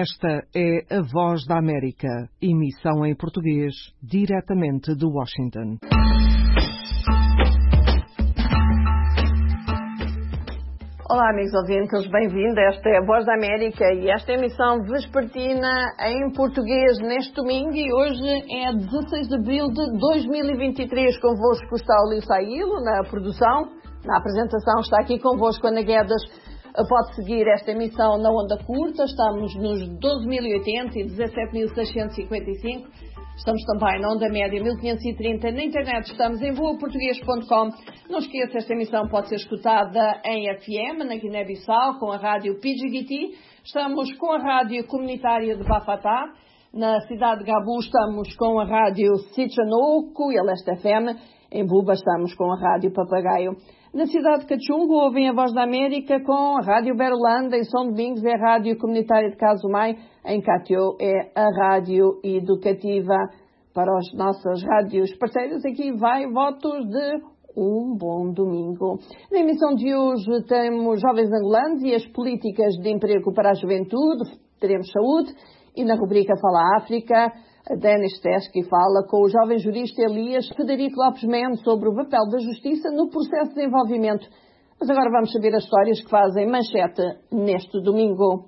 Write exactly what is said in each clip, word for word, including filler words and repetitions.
Esta é a Voz da América, emissão em português, diretamente de Washington. Olá, amigos ouvintes, bem-vindos. Esta é a Voz da América e esta é a emissão vespertina em português neste domingo e hoje é dezasseis de abril de dois mil e vinte e três. Convosco está o Lio Sailo na produção, na apresentação está aqui convosco Ana Guedes. Pode seguir esta emissão na onda curta, estamos nos doze mil e oitenta e dezassete mil seiscentos e cinquenta e cinco. Estamos também na onda média mil quinhentos e trinta. Na internet estamos em voa português ponto com. Não esqueça, esta emissão pode ser escutada em F M, na Guiné-Bissau, com a rádio Pidgiguiti. Estamos com a rádio comunitária de Bafatá. Na cidade de Gabu estamos com a rádio Sichanouco e a Leste F M. Em Buba estamos com a rádio Papagaio. Na cidade de Cachungo ouvem a Voz da América com a Rádio Berolanda. Em São Domingos é a Rádio Comunitária de Casumai. Em Catió é a Rádio Educativa. Para as nossas rádios parceiras, aqui vai votos de um bom domingo. Na emissão de hoje temos jovens angolanos e as políticas de emprego para a juventude. Teremos saúde. E na rubrica Fala África, a Denis Teski fala com o jovem jurista Elias Federico Lopes Mendes sobre o papel da justiça no processo de desenvolvimento. Mas agora vamos saber as histórias que fazem manchete neste domingo.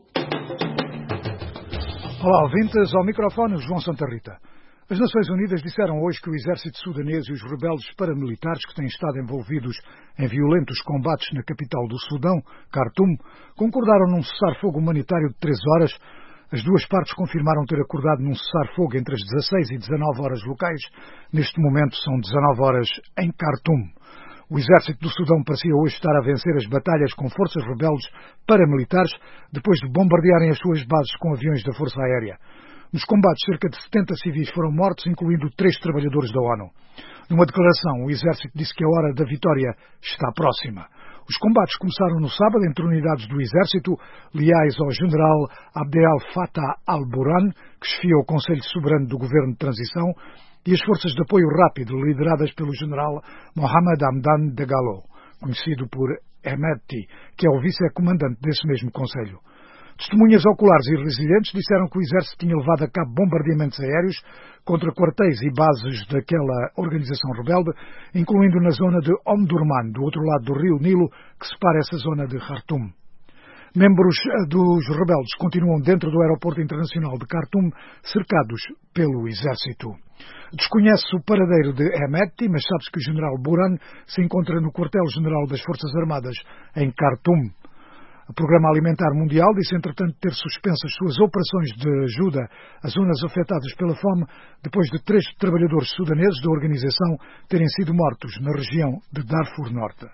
Olá, ouvintes, ao microfone João Santa Rita. As Nações Unidas disseram hoje que o exército sudanês e os rebeldes paramilitares que têm estado envolvidos em violentos combates na capital do Sudão, Khartoum, concordaram num cessar-fogo humanitário de três horas. As duas partes confirmaram ter acordado num cessar-fogo entre as dezasseis e dezanove horas locais. Neste momento são dezanove horas em Khartoum. O exército do Sudão parecia hoje estar a vencer as batalhas com forças rebeldes paramilitares depois de bombardearem as suas bases com aviões da Força Aérea. Nos combates, cerca de setenta civis foram mortos, incluindo três trabalhadores da ONU. Numa declaração, o exército disse que a hora da vitória está próxima. Os combates começaram no sábado entre unidades do exército, leais ao general Abdel Fattah al-Burhan, que chefia o Conselho Soberano do Governo de Transição, e as forças de apoio rápido, lideradas pelo general Mohamed Hamdan Dagalo, conhecido por Hemedti, que é o vice-comandante desse mesmo Conselho. Testemunhas oculares e residentes disseram que o exército tinha levado a cabo bombardeamentos aéreos contra quartéis e bases daquela organização rebelde, incluindo na zona de Omdurman, do outro lado do rio Nilo, que separa essa zona de Khartoum. Membros dos rebeldes continuam dentro do aeroporto internacional de Khartoum, cercados pelo exército. Desconhece-se o paradeiro de Hemedti, mas sabe-se que o general Burhan se encontra no quartel-general das Forças Armadas, em Khartoum. O Programa Alimentar Mundial disse, entretanto, ter suspenso as suas operações de ajuda às zonas afetadas pela fome, depois de três trabalhadores sudaneses da organização terem sido mortos na região de Darfur Norte.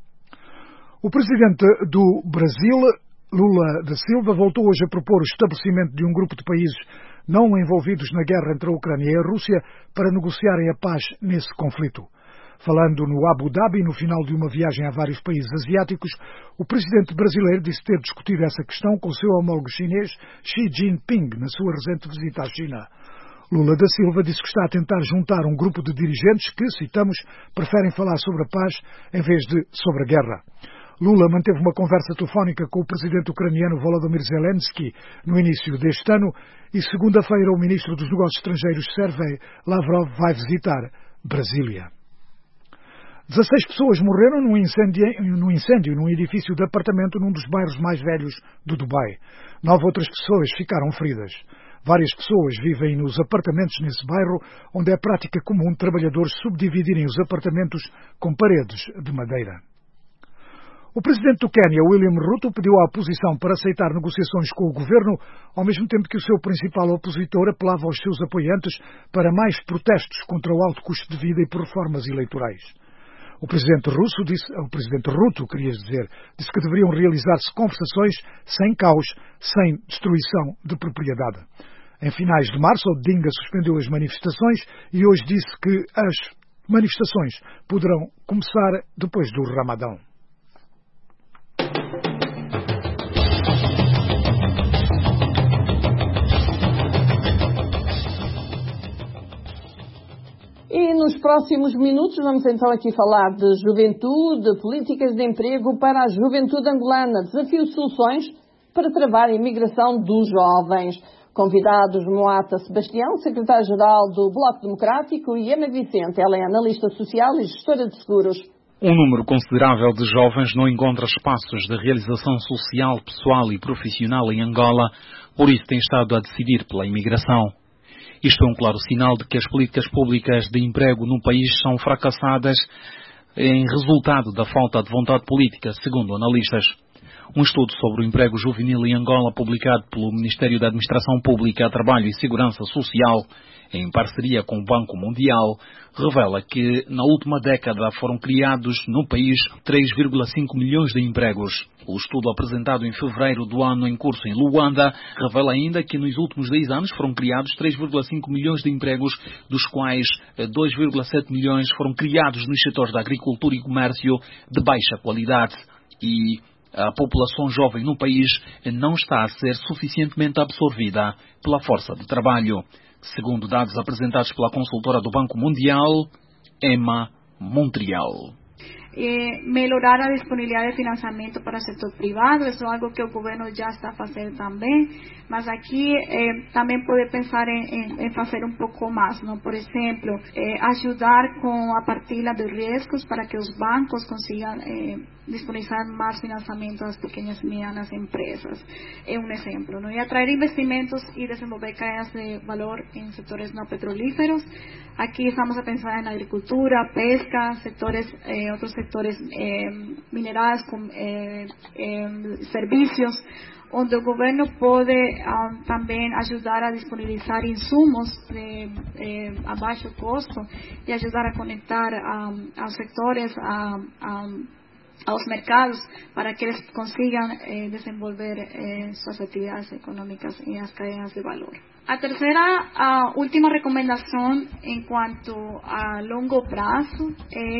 O presidente do Brasil, Lula da Silva, voltou hoje a propor o estabelecimento de um grupo de países não envolvidos na guerra entre a Ucrânia e a Rússia para negociarem a paz nesse conflito. Falando no Abu Dhabi, no final de uma viagem a vários países asiáticos, o presidente brasileiro disse ter discutido essa questão com o seu homólogo chinês Xi Jinping, na sua recente visita à China. Lula da Silva disse que está a tentar juntar um grupo de dirigentes que, citamos, preferem falar sobre a paz em vez de sobre a guerra. Lula manteve uma conversa telefónica com o presidente ucraniano Volodymyr Zelensky no início deste ano e, segunda-feira, o ministro dos Negócios Estrangeiros Sergei Lavrov vai visitar Brasília. dezasseis pessoas morreram num incêndio, num incêndio num edifício de apartamento num dos bairros mais velhos do Dubai. Nove outras pessoas ficaram feridas. Várias pessoas vivem nos apartamentos nesse bairro, onde é prática comum trabalhadores subdividirem os apartamentos com paredes de madeira. O presidente do Quênia, William Ruto, pediu à oposição para aceitar negociações com o governo, ao mesmo tempo que o seu principal opositor apelava aos seus apoiantes para mais protestos contra o alto custo de vida e por reformas eleitorais. O presidente russo disse, o presidente Ruto, querias dizer, disse que deveriam realizar-se conversações sem caos, sem destruição de propriedade. Em finais de março, Odinga suspendeu as manifestações e hoje disse que as manifestações poderão começar depois do Ramadão. E nos próximos minutos vamos então aqui falar de juventude, políticas de emprego para a juventude angolana, desafios e soluções para travar a imigração dos jovens. Convidados Moata Sebastião, secretário-geral do Bloco Democrático, e Ana Vicente, ela é analista social e gestora de seguros. Um número considerável de jovens não encontra espaços de realização social, pessoal e profissional em Angola, por isso tem estado a decidir pela imigração. Isto é um claro sinal de que as políticas públicas de emprego no país são fracassadas em resultado da falta de vontade política, segundo analistas. Um estudo sobre o emprego juvenil em Angola, publicado pelo Ministério da Administração Pública, Trabalho e Segurança Social, em parceria com o Banco Mundial, revela que na última década foram criados no país três vírgula cinco milhões de empregos. O estudo apresentado em fevereiro do ano em curso em Luanda revela ainda que nos últimos dez anos foram criados três vírgula cinco milhões de empregos, dos quais dois vírgula sete milhões foram criados nos setores da agricultura e comércio de baixa qualidade. E a população jovem no país não está a ser suficientemente absorvida pela força de trabalho. Segundo dados apresentados pela consultora do Banco Mundial, Emma Montreal. Eh, melhorar a disponibilidade de financiamento para o setor privado, isso é algo que o governo já está fazendo também, mas aqui eh, também pode pensar em, em, em fazer um pouco mais, não? Por exemplo, eh, ajudar com a partilha de riscos para que os bancos consigam eh, disponibilizar mais financiamento às pequenas e medianas empresas. É um exemplo, não? E atrair investimentos e desenvolver cadeias de valor em setores não petrolíferos. Aqui estamos a pensar na agricultura, pesca, setores, eh, outros setores eh, minerais, com, eh, eh, serviços, onde o governo pode um, também ajudar a disponibilizar insumos de eh, a baixo custo e ajudar a conectar um, aos setores, a, a, aos mercados, para que eles consigam eh, desenvolver eh, suas atividades econômicas em as cadeias de valor. A terceira, a última recomendação em quanto a longo prazo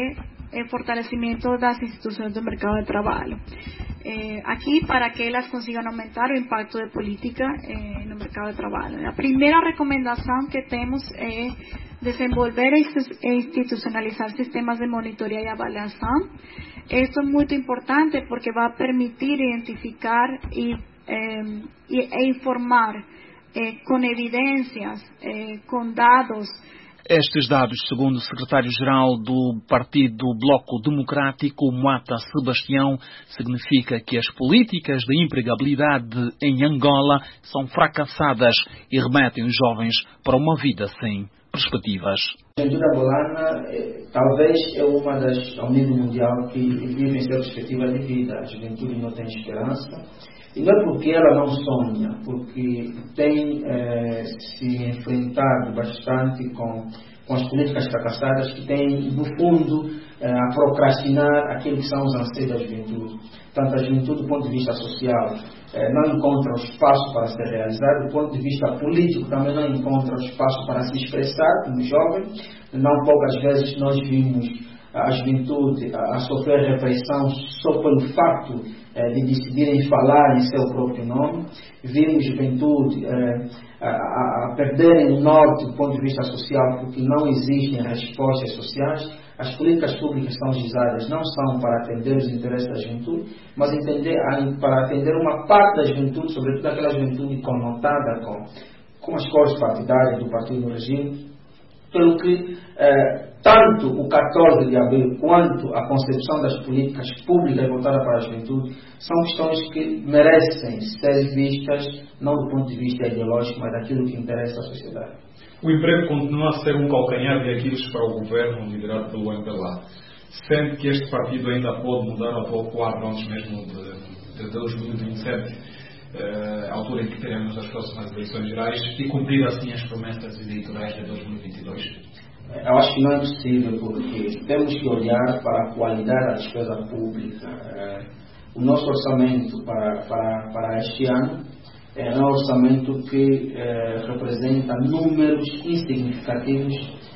é o fortalecimento das instituições do mercado de trabalho. Eh, aqui, para que elas consigam aumentar o impacto de política eh, no mercado de trabalho. A primeira recomendação que temos é desenvolver e institucionalizar sistemas de monitoria e avaliação. Isso é muito importante porque vai permitir identificar e, eh, e informar eh, com evidências, eh, com dados. Estes dados, segundo o secretário-geral do Partido Bloco Democrático, Moata Sebastião, significa que as políticas de empregabilidade em Angola são fracassadas e remetem os jovens para uma vida sem perspectivas. A juventude angolana talvez é uma das, ao nível mundial, que vive sem perspectiva de vida. A juventude não tem esperança. E não é porque ela não sonha, porque tem eh, se enfrentado bastante com, com as políticas fracassadas que têm, no fundo, eh, a procrastinar aquilo que são os anseios da juventude. Tanto a juventude, do ponto de vista social, eh, não encontra o espaço para ser realizado, do ponto de vista político, também não encontra o espaço para se expressar como jovem. Não poucas vezes nós vimos a juventude a, a sofrer repressão só pelo facto de decidirem falar em seu próprio nome. Vimos juventude eh, a, a, a perderem o norte do ponto de vista social porque não existem respostas sociais. As políticas públicas que são usadas não são para atender os interesses da juventude, mas entender, para atender uma parte da juventude, sobretudo aquela juventude conotada com, com as cores partidárias do partido do regime, pelo que eh, tanto o catorze de abril quanto a concepção das políticas públicas voltadas para a juventude são questões que merecem ser vistas não do ponto de vista ideológico, mas daquilo que interessa à sociedade. O emprego continua a ser um calcanhar de Aquiles para o governo liderado pelo M P L A. Sente que este partido ainda pode mudar a pouco quadro antes mesmo de, de dois mil e vinte e sete? Uh, a altura em que teremos as próximas eleições gerais, e cumprir assim as promessas eleitorais de dois mil e vinte e dois? Eu acho que não é possível, porque temos que olhar para a qualidade da despesa pública. Uh, o nosso orçamento para, para, para este ano é um orçamento que uh, representa números insignificativos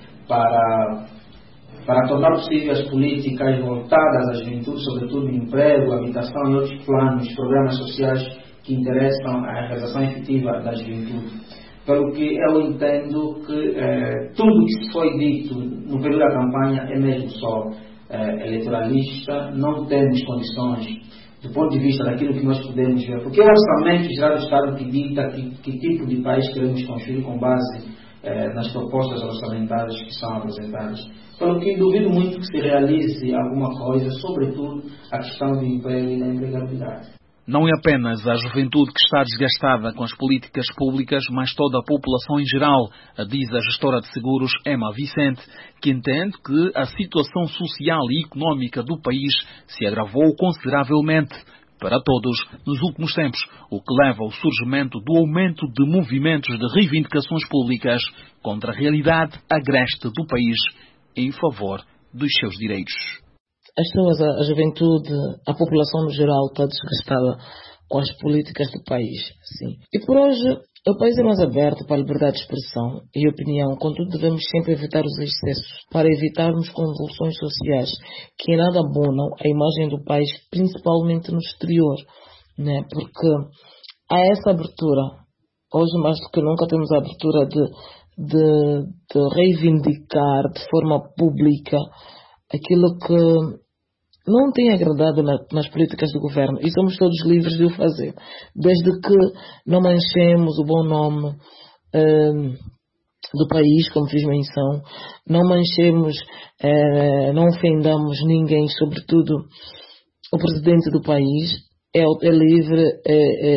para, para tornar possível as políticas voltadas à juventude, sobretudo emprego, habitação e outros planos, programas sociais que interessam a realização efetiva da juventude. Pelo que eu entendo que eh, tudo que foi dito no período da campanha é mesmo só eh, eleitoralista, não temos condições do ponto de vista daquilo que nós podemos ver, porque é o orçamento geral do Estado que dita que, que tipo de país queremos construir com base eh, nas propostas orçamentárias que são apresentadas. Pelo que duvido muito que se realize alguma coisa, sobretudo a questão do emprego e da empregabilidade. Não é apenas a juventude que está desgastada com as políticas públicas, mas toda a população em geral, diz a gestora de seguros Emma Vicente, que entende que a situação social e económica do país se agravou consideravelmente para todos nos últimos tempos, o que leva ao surgimento do aumento de movimentos de reivindicações públicas contra a realidade agreste do país em favor dos seus direitos. As pessoas, a, a juventude, a população no geral está desgastada com as políticas do país. Sim. E por hoje, o país é mais aberto para a liberdade de expressão e opinião, contudo devemos sempre evitar os excessos, para evitarmos convulsões sociais que em nada abonam a imagem do país, principalmente no exterior, né? Porque há essa abertura. Hoje, mais do que nunca, temos a abertura de, de, de reivindicar de forma pública aquilo que não tem agradado na, nas políticas do governo, e somos todos livres de o fazer, desde que não manchemos o bom nome uh, do país, como fiz menção, não manchemos, uh, não ofendamos ninguém, sobretudo o presidente do país. É, é livre, é,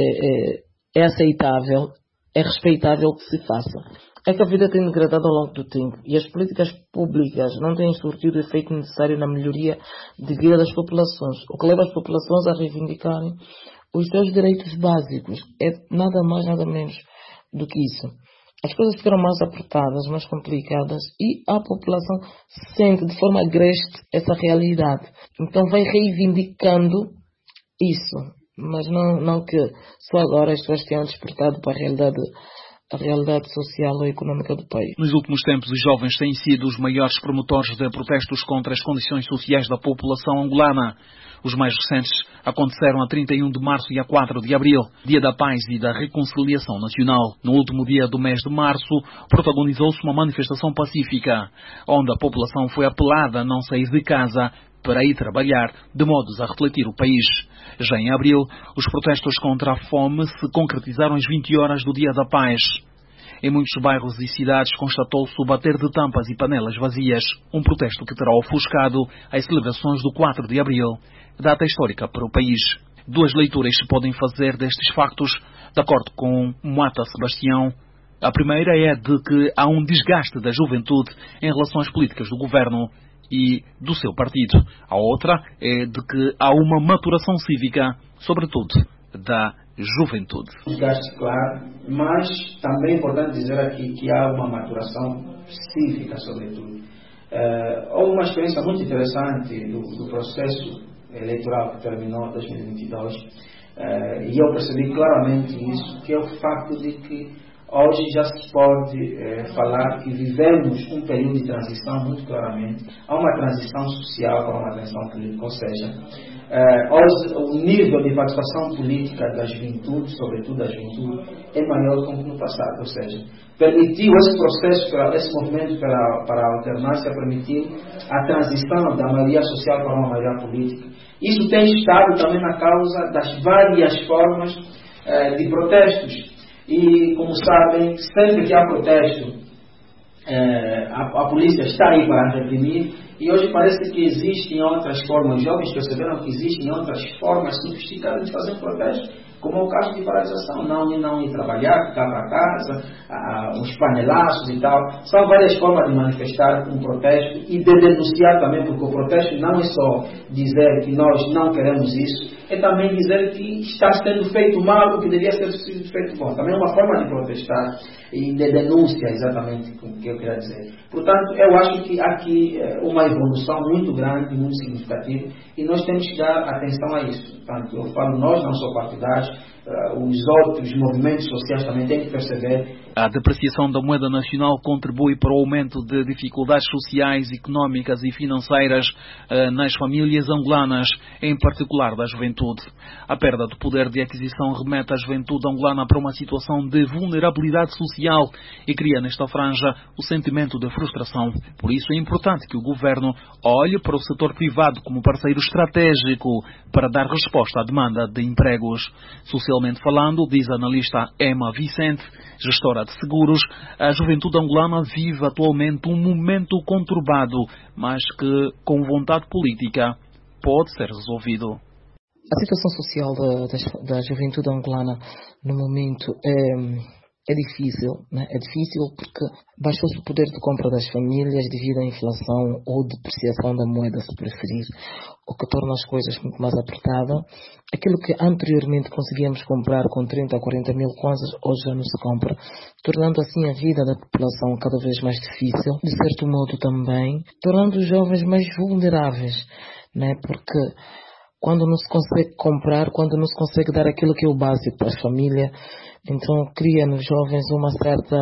é, é aceitável, é respeitável que se faça. É que a vida tem degradado ao longo do tempo e as políticas públicas não têm surtido o efeito necessário na melhoria de vida das populações, o que leva as populações a reivindicarem os seus direitos básicos. É nada mais, nada menos do que isso. As coisas ficaram mais apertadas, mais complicadas e a população sente de forma agreste essa realidade. Então vai reivindicando isso, mas não, não que só agora as pessoas tenham despertado para a realidade a realidade social ou económica do país. Nos últimos tempos, os jovens têm sido os maiores promotores de protestos contra as condições sociais da população angolana. Os mais recentes aconteceram a trinta e um de março e a quatro de abril, Dia da Paz e da Reconciliação Nacional. No último dia do mês de março, protagonizou-se uma manifestação pacífica, onde a população foi apelada a não sair de casa para ir trabalhar, de modos a refletir o país. Já em abril, os protestos contra a fome se concretizaram às vinte horas do Dia da Paz. Em muitos bairros e cidades constatou-se o bater de tampas e panelas vazias, um protesto que terá ofuscado as celebrações do quatro de abril, data histórica para o país. Duas leituras se podem fazer destes factos, de acordo com Moata Sebastião. A primeira é de que há um desgaste da juventude em relação às políticas do governo e do seu partido. A outra é de que há uma maturação cívica, sobretudo da juventude. Desgaste, claro, mas também é importante dizer aqui que há uma maturação cívica, sobretudo. Uh, houve uma experiência muito interessante do, do processo eleitoral que terminou em dois mil e vinte e dois, uh, e eu percebi claramente isso, que é o facto de que hoje já se pode eh, falar que vivemos um período de transição muito claramente. Há uma transição social para uma transição política, ou seja, eh, hoje o nível de participação política da juventude, sobretudo da juventude, é maior do que no passado. Ou seja, permitiu esse processo, esse movimento para, para a alternância, permitiu a transição da maioria social para uma maioria política. Isso tem estado também na causa das várias formas eh, de protestos. E, como sabem, sempre que há protesto, eh, a, a polícia está aí para reprimir. E hoje parece que existem outras formas. Os jovens perceberam que existem outras formas sofisticadas de fazer um protesto, como é o caso de paralisação, não ir, não ir trabalhar, ficar para casa, ah, uns panelaços e tal. São várias formas de manifestar um protesto e de denunciar também, porque o protesto não é só dizer que nós não queremos isso, é também dizer que está sendo feito mal o que deveria ser sido feito bom. Também é uma forma de protestar e de denúncia, exatamente o que eu queria dizer. Portanto, eu acho que há aqui uma evolução muito grande, muito significativa, e nós temos que dar atenção a isso. Portanto, eu falo nós, não sou partidários, os outros movimentos sociais também têm que perceber A depreciação da moeda nacional contribui para o aumento de dificuldades sociais, económicas e financeiras eh, nas famílias angolanas, em particular da juventude. A perda do poder de aquisição remete a juventude angolana para uma situação de vulnerabilidade social e cria nesta franja o sentimento de frustração. Por isso é importante que o governo olhe para o setor privado como parceiro estratégico para dar resposta à demanda de empregos. Socialmente falando, diz a analista Emma Vicente, gestora de seguros, a juventude angolana vive atualmente um momento conturbado, mas que, com vontade política, pode ser resolvido. A situação social da, da, da juventude angolana no momento é, é difícil, né? É difícil porque baixou-se o poder de compra das famílias devido à inflação ou depreciação da moeda, se preferir, o que torna as coisas muito mais apertadas. Aquilo que anteriormente conseguíamos comprar com trinta a quarenta mil kwanzas, hoje já não se compra, tornando assim a vida da população cada vez mais difícil, de certo modo também, tornando os jovens mais vulneráveis, né? Porque quando não se consegue comprar, quando não se consegue dar aquilo que é o básico para a família, então cria nos jovens uma certa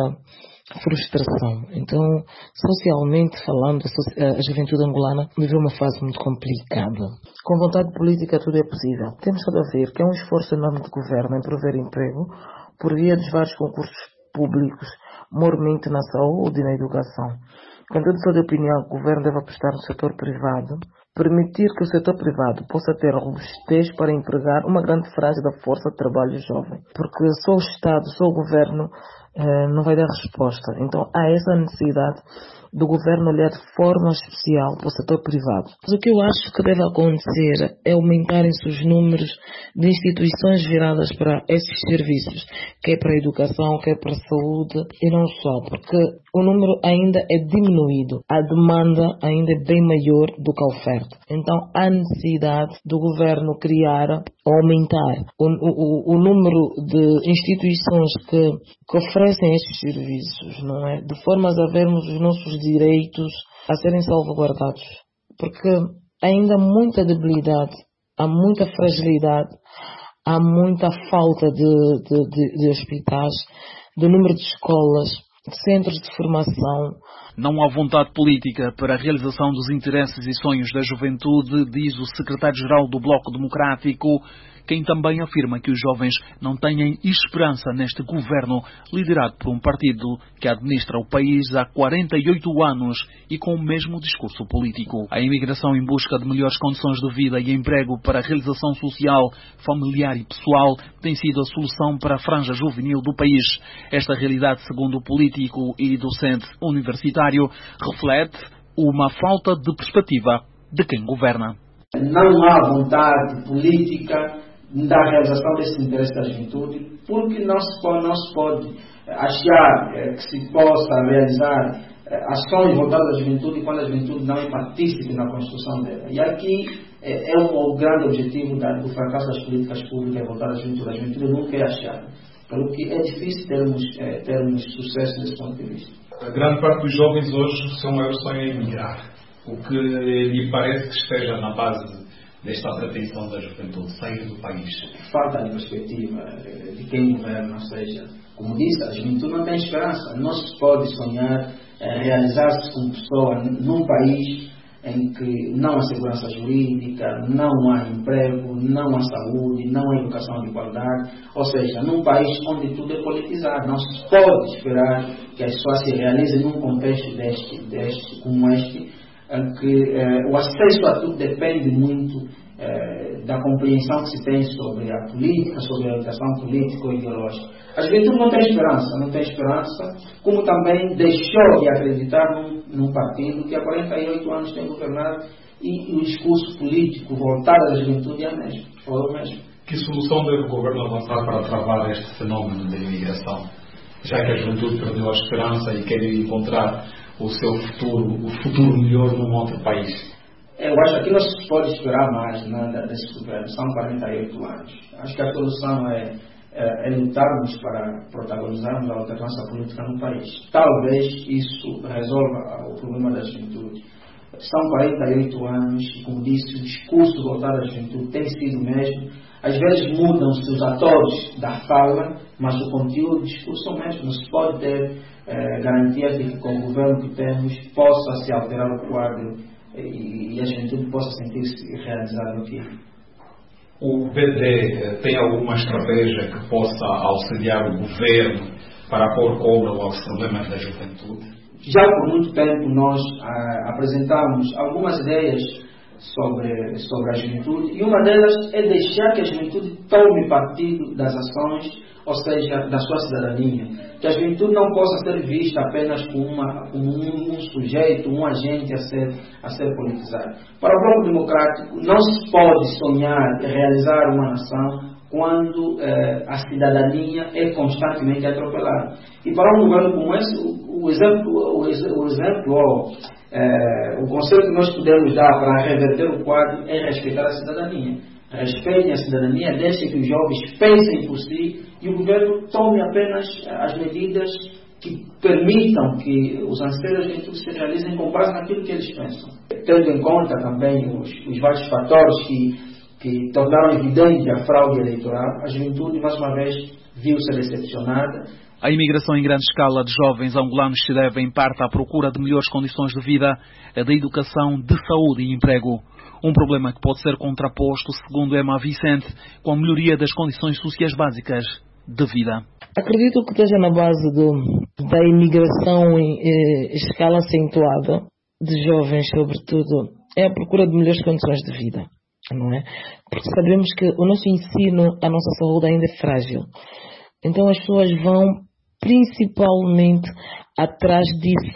frustração. Então, socialmente falando, a juventude angolana viveu uma fase muito complicada. Com vontade política tudo é possível. Temos só de ver que é um esforço enorme do governo em prover emprego por via dos vários concursos públicos, maiormente na saúde e na educação. Contudo, sou de opinião que o governo deve apostar no setor privado, permitir que o setor privado possa ter robustez para empregar uma grande franja da força de trabalho jovem. Porque só o Estado, só o governo eh, não vai dar resposta. Então há essa necessidade do governo olhar de forma especial para o setor privado. Mas o que eu acho que deve acontecer é aumentarem-se os números de instituições viradas para esses serviços, quer para a educação, quer para a saúde, e não só, porque o número ainda é diminuído, a demanda ainda é bem maior do que a oferta. Então há necessidade do governo criar ou aumentar o, o, o número de instituições que, que oferecem estes serviços, não é? De forma a vermos os nossos direitos a serem salvaguardados, porque ainda há muita debilidade, há muita fragilidade, há muita falta de, de, de, de hospitais, de número de escolas, de centros de formação. Não há vontade política para a realização dos interesses e sonhos da juventude, diz o secretário-geral do Bloco Democrático, quem também afirma que os jovens não têm esperança neste governo liderado por um partido que administra o país há quarenta e oito anos e com o mesmo discurso político. A imigração em busca de melhores condições de vida e emprego para a realização social, familiar e pessoal tem sido a solução para a franja juvenil do país. Esta realidade, segundo o político e docente universitário, reflete uma falta de perspectiva de quem governa. Não há vontade política da realização desse interesse da juventude, porque não se pode, não se pode achar é, que se possa realizar é, ações voltadas à juventude quando a juventude não é partícipe na construção dela. E aqui é, é um, o grande objetivo da, do fracasso das políticas públicas voltadas à juventude. A juventude nunca é achada, pelo que é difícil termos, é, termos sucesso nesse ponto de vista. A grande parte dos jovens hoje, o seu maior sonho é emigrar. O que lhe parece que esteja na base desta pretensão da juventude, sair do país? Falta de perspectiva de quem governa, ou seja, como disse, a juventude não tem esperança. Não se pode sonhar eh, realizar-se como pessoa num país em que não há segurança jurídica, não há emprego, não há saúde, não há educação de qualidade, ou seja, num país onde tudo é politizado. Não se pode esperar que as pessoas se realizem num contexto deste, deste, como este, em que eh, o acesso a tudo depende muito eh, da compreensão que se tem sobre a política, sobre a orientação política ou ideológica. A juventude não tem esperança, não tem esperança, como também deixou de acreditar num, num partido que há quarenta e oito anos tem governado e, e o discurso político voltado à juventude é o mesmo, foi o mesmo. Que solução deve o governo avançar para travar este fenómeno da imigração? Já que a juventude perdeu a esperança e quer encontrar o seu futuro, o futuro melhor num outro país? Eu acho que aqui não se pode esperar mais nada desse governo. São quarenta e oito anos. Acho que a solução é, é, é lutarmos para protagonizarmos a alternância política no país. Talvez isso resolva o problema da juventude. São quarenta e oito anos e, como disse, o discurso voltado à juventude tem sido mesmo Às vezes mudam-se os atores da fala, mas o conteúdo do discurso é o mesmo. Não se pode ter eh, garantias de que com o governo que temos possa se alterar o quadro e, e a juventude possa sentir-se realizada naquilo. O B D tem alguma estratégia que possa auxiliar o governo para pôr cobro aos problemas da juventude? Já por muito tempo nós ah, apresentamos algumas ideias sobre, sobre a juventude, e uma delas é deixar que a juventude tome partido das ações, ou seja, da sua cidadania. Que a juventude não possa ser vista apenas como, uma, como um, um sujeito, um agente a ser, a ser politizado. Para o Bloco Democrático, não se pode sonhar em realizar uma nação quando eh, a cidadania é constantemente atropelada. E para um governo como esse, o, o exemplo, o, o exemplo ou, eh, o conselho que nós podemos dar para reverter o quadro é respeitar a cidadania. Respeitem a cidadania, deixem que os jovens pensem por si e o governo tome apenas as medidas que permitam que os anseios da juventude se realizem com base naquilo que eles pensam. Tendo em conta também os, os vários fatores que, que tornaram evidente a fraude eleitoral, a juventude, mais uma vez, viu-se decepcionada. A imigração em grande escala de jovens angolanos se deve, em parte, à procura de melhores condições de vida, da educação, de saúde e emprego. Um problema que pode ser contraposto, segundo Emma Vicente, com a melhoria das condições sociais básicas de vida. Acredito que esteja na base do, da imigração em eh, escala acentuada de jovens, sobretudo, é a procura de melhores condições de vida, não é? Porque sabemos que o nosso ensino, a nossa saúde ainda é frágil. Então as pessoas vão principalmente atrás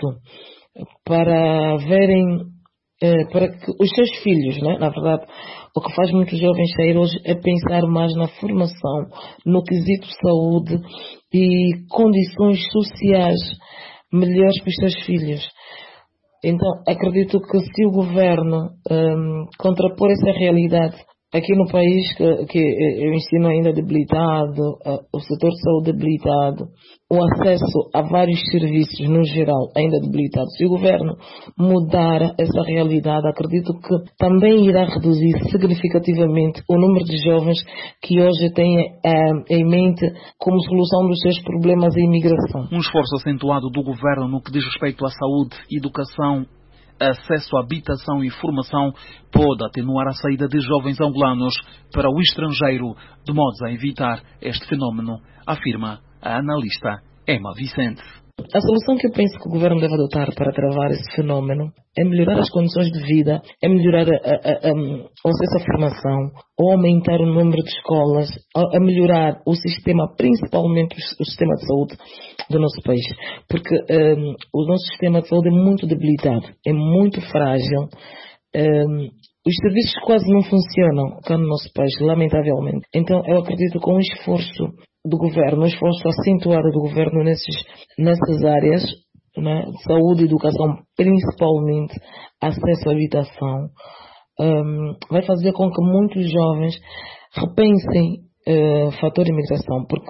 disso, para verem para que os seus filhos, né? Na verdade, o que faz muitos jovens sair hoje é pensar mais na formação, no quesito saúde e condições sociais melhores para os seus filhos. Então, acredito que se o governo um, contrapor essa realidade aqui no país, que, que o ensino ainda debilitado, o setor de saúde debilitado, o acesso a vários serviços no geral ainda debilitado, se o governo mudar essa realidade, acredito que também irá reduzir significativamente o número de jovens que hoje têm eh, em mente como solução dos seus problemas a imigração. Um esforço acentuado do governo no que diz respeito à saúde, educação, acesso à habitação e formação pode atenuar a saída de jovens angolanos para o estrangeiro, de modo a evitar este fenómeno, afirma a analista Emma Vicente. A solução que eu penso que o governo deve adotar para travar esse fenómeno é melhorar as condições de vida, é melhorar a, a, a, o acesso à formação, ou aumentar o número de escolas, a, a melhorar o sistema, principalmente o, o sistema de saúde do nosso país. Porque um, o nosso sistema de saúde é muito debilitado, é muito frágil. Um, os serviços quase não funcionam cá no nosso país, lamentavelmente. Então eu acredito que um esforço do governo, um esforço acentuado do governo nesses, nessas áreas, né, de saúde e educação, principalmente acesso à habitação, um, vai fazer com que muitos jovens repensem o uh, fator imigração, porque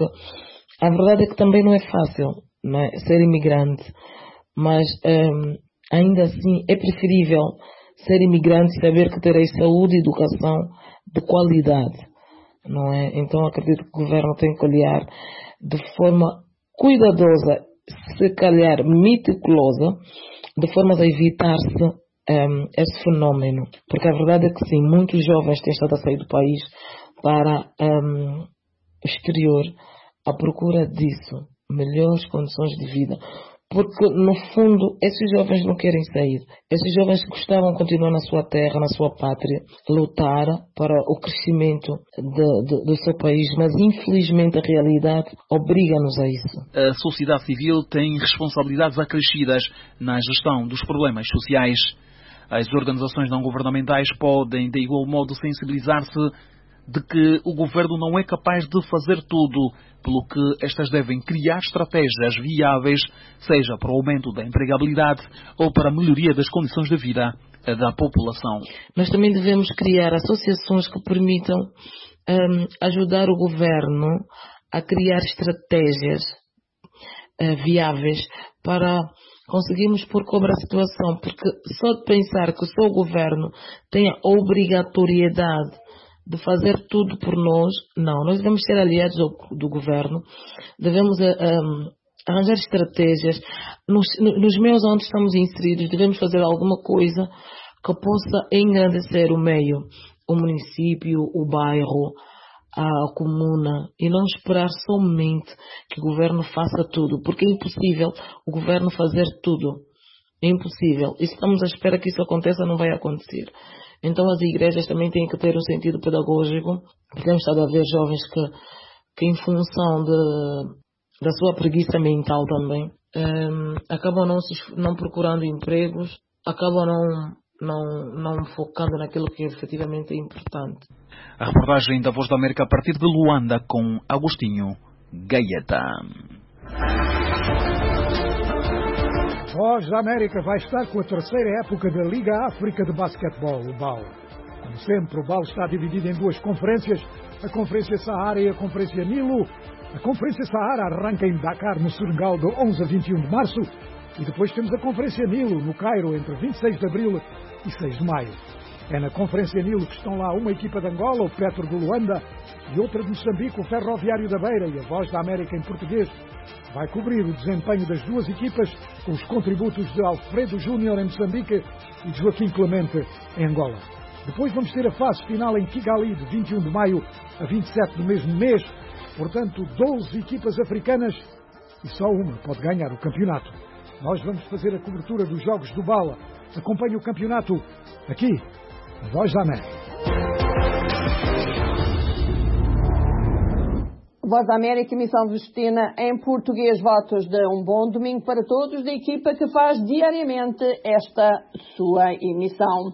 a verdade é que também não é fácil, não é, ser imigrante, mas um, ainda assim é preferível ser imigrante e saber que terei saúde e educação de qualidade. Não é? Então acredito que o governo tem que olhar de forma cuidadosa, se calhar meticulosa, de forma a evitar-se um, esse fenómeno. Porque a verdade é que sim, muitos jovens têm estado a sair do país para um, o exterior à procura disso, melhores condições de vida. Porque, no fundo, esses jovens não querem sair. Esses jovens gostavam de continuar na sua terra, na sua pátria, lutar para o crescimento de, de, do seu país, mas, infelizmente, a realidade obriga-nos a isso. A sociedade civil tem responsabilidades acrescidas na gestão dos problemas sociais. As organizações não governamentais podem, de igual modo, sensibilizar-se de que o governo não é capaz de fazer tudo, pelo que estas devem criar estratégias viáveis, seja para o aumento da empregabilidade ou para a melhoria das condições de vida da população. Mas também devemos criar associações que permitam um, ajudar o governo a criar estratégias uh, viáveis para conseguirmos pôr cobra a situação, porque só de pensar que só o governo tem a obrigatoriedade de fazer tudo por nós. Não, nós devemos ser aliados do, do governo, devemos um, arranjar estratégias. Nos, nos meios onde estamos inseridos, devemos fazer alguma coisa que possa engrandecer o meio, o município, o bairro, a comuna, e não esperar somente que o governo faça tudo, porque é impossível o governo fazer tudo. É impossível. E se estamos à espera que isso aconteça, não vai acontecer. Então as igrejas também têm que ter um sentido pedagógico, porque temos estado a ver jovens que, que em função de, da sua preguiça mental também, um, acabam não, se, não procurando empregos, acabam não, não, não focando naquilo que efetivamente é importante. A reportagem da Voz da América a partir de Luanda com Agostinho Gaeta. Voz da América vai estar com a terceira época da Liga África de Basquetebol, o B A L. Como sempre, o B A L está dividido em duas conferências, a Conferência Saara e a Conferência Nilo. A Conferência Saara arranca em Dakar, no Senegal, de onze a vinte e um de março, e depois temos a Conferência Nilo, no Cairo, entre vinte e seis de abril e seis de maio. É na Conferência Nilo que estão lá uma equipa de Angola, o Petro de Luanda, e outra de Moçambique, o Ferroviário da Beira, e a Voz da América em português vai cobrir o desempenho das duas equipas com os contributos de Alfredo Júnior em Moçambique e de Joaquim Clemente em Angola. Depois vamos ter a fase final em Kigali, de vinte e um de maio a vinte e sete do mesmo mês. Portanto, doze equipas africanas e só uma pode ganhar o campeonato. Nós vamos fazer a cobertura dos jogos do B A L. Acompanhe o campeonato aqui, na Voz da América. Voz da América, emissão vespertina em português. Votos de um bom domingo para todos da equipa que faz diariamente esta sua emissão.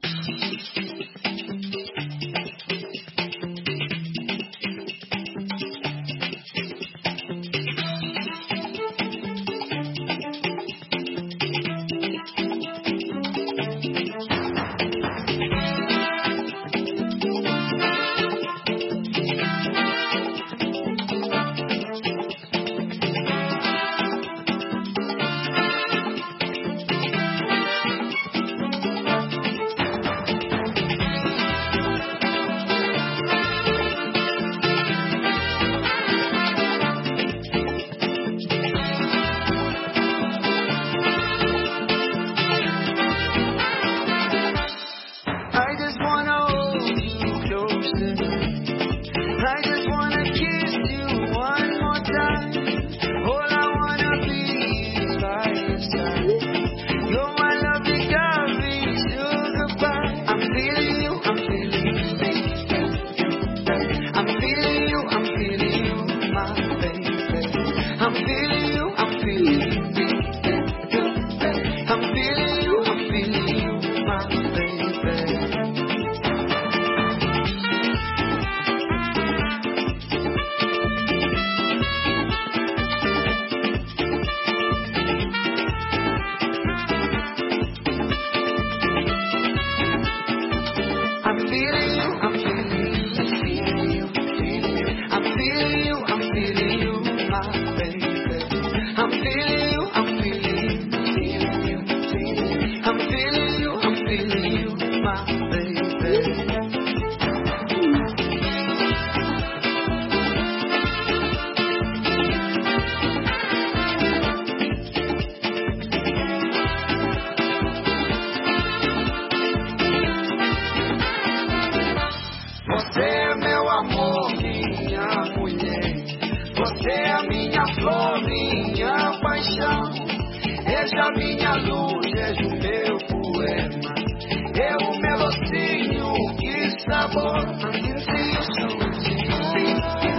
Seja minha luz, seja o meu poema. É o melocinho, que sabor. I'm into you, so into you.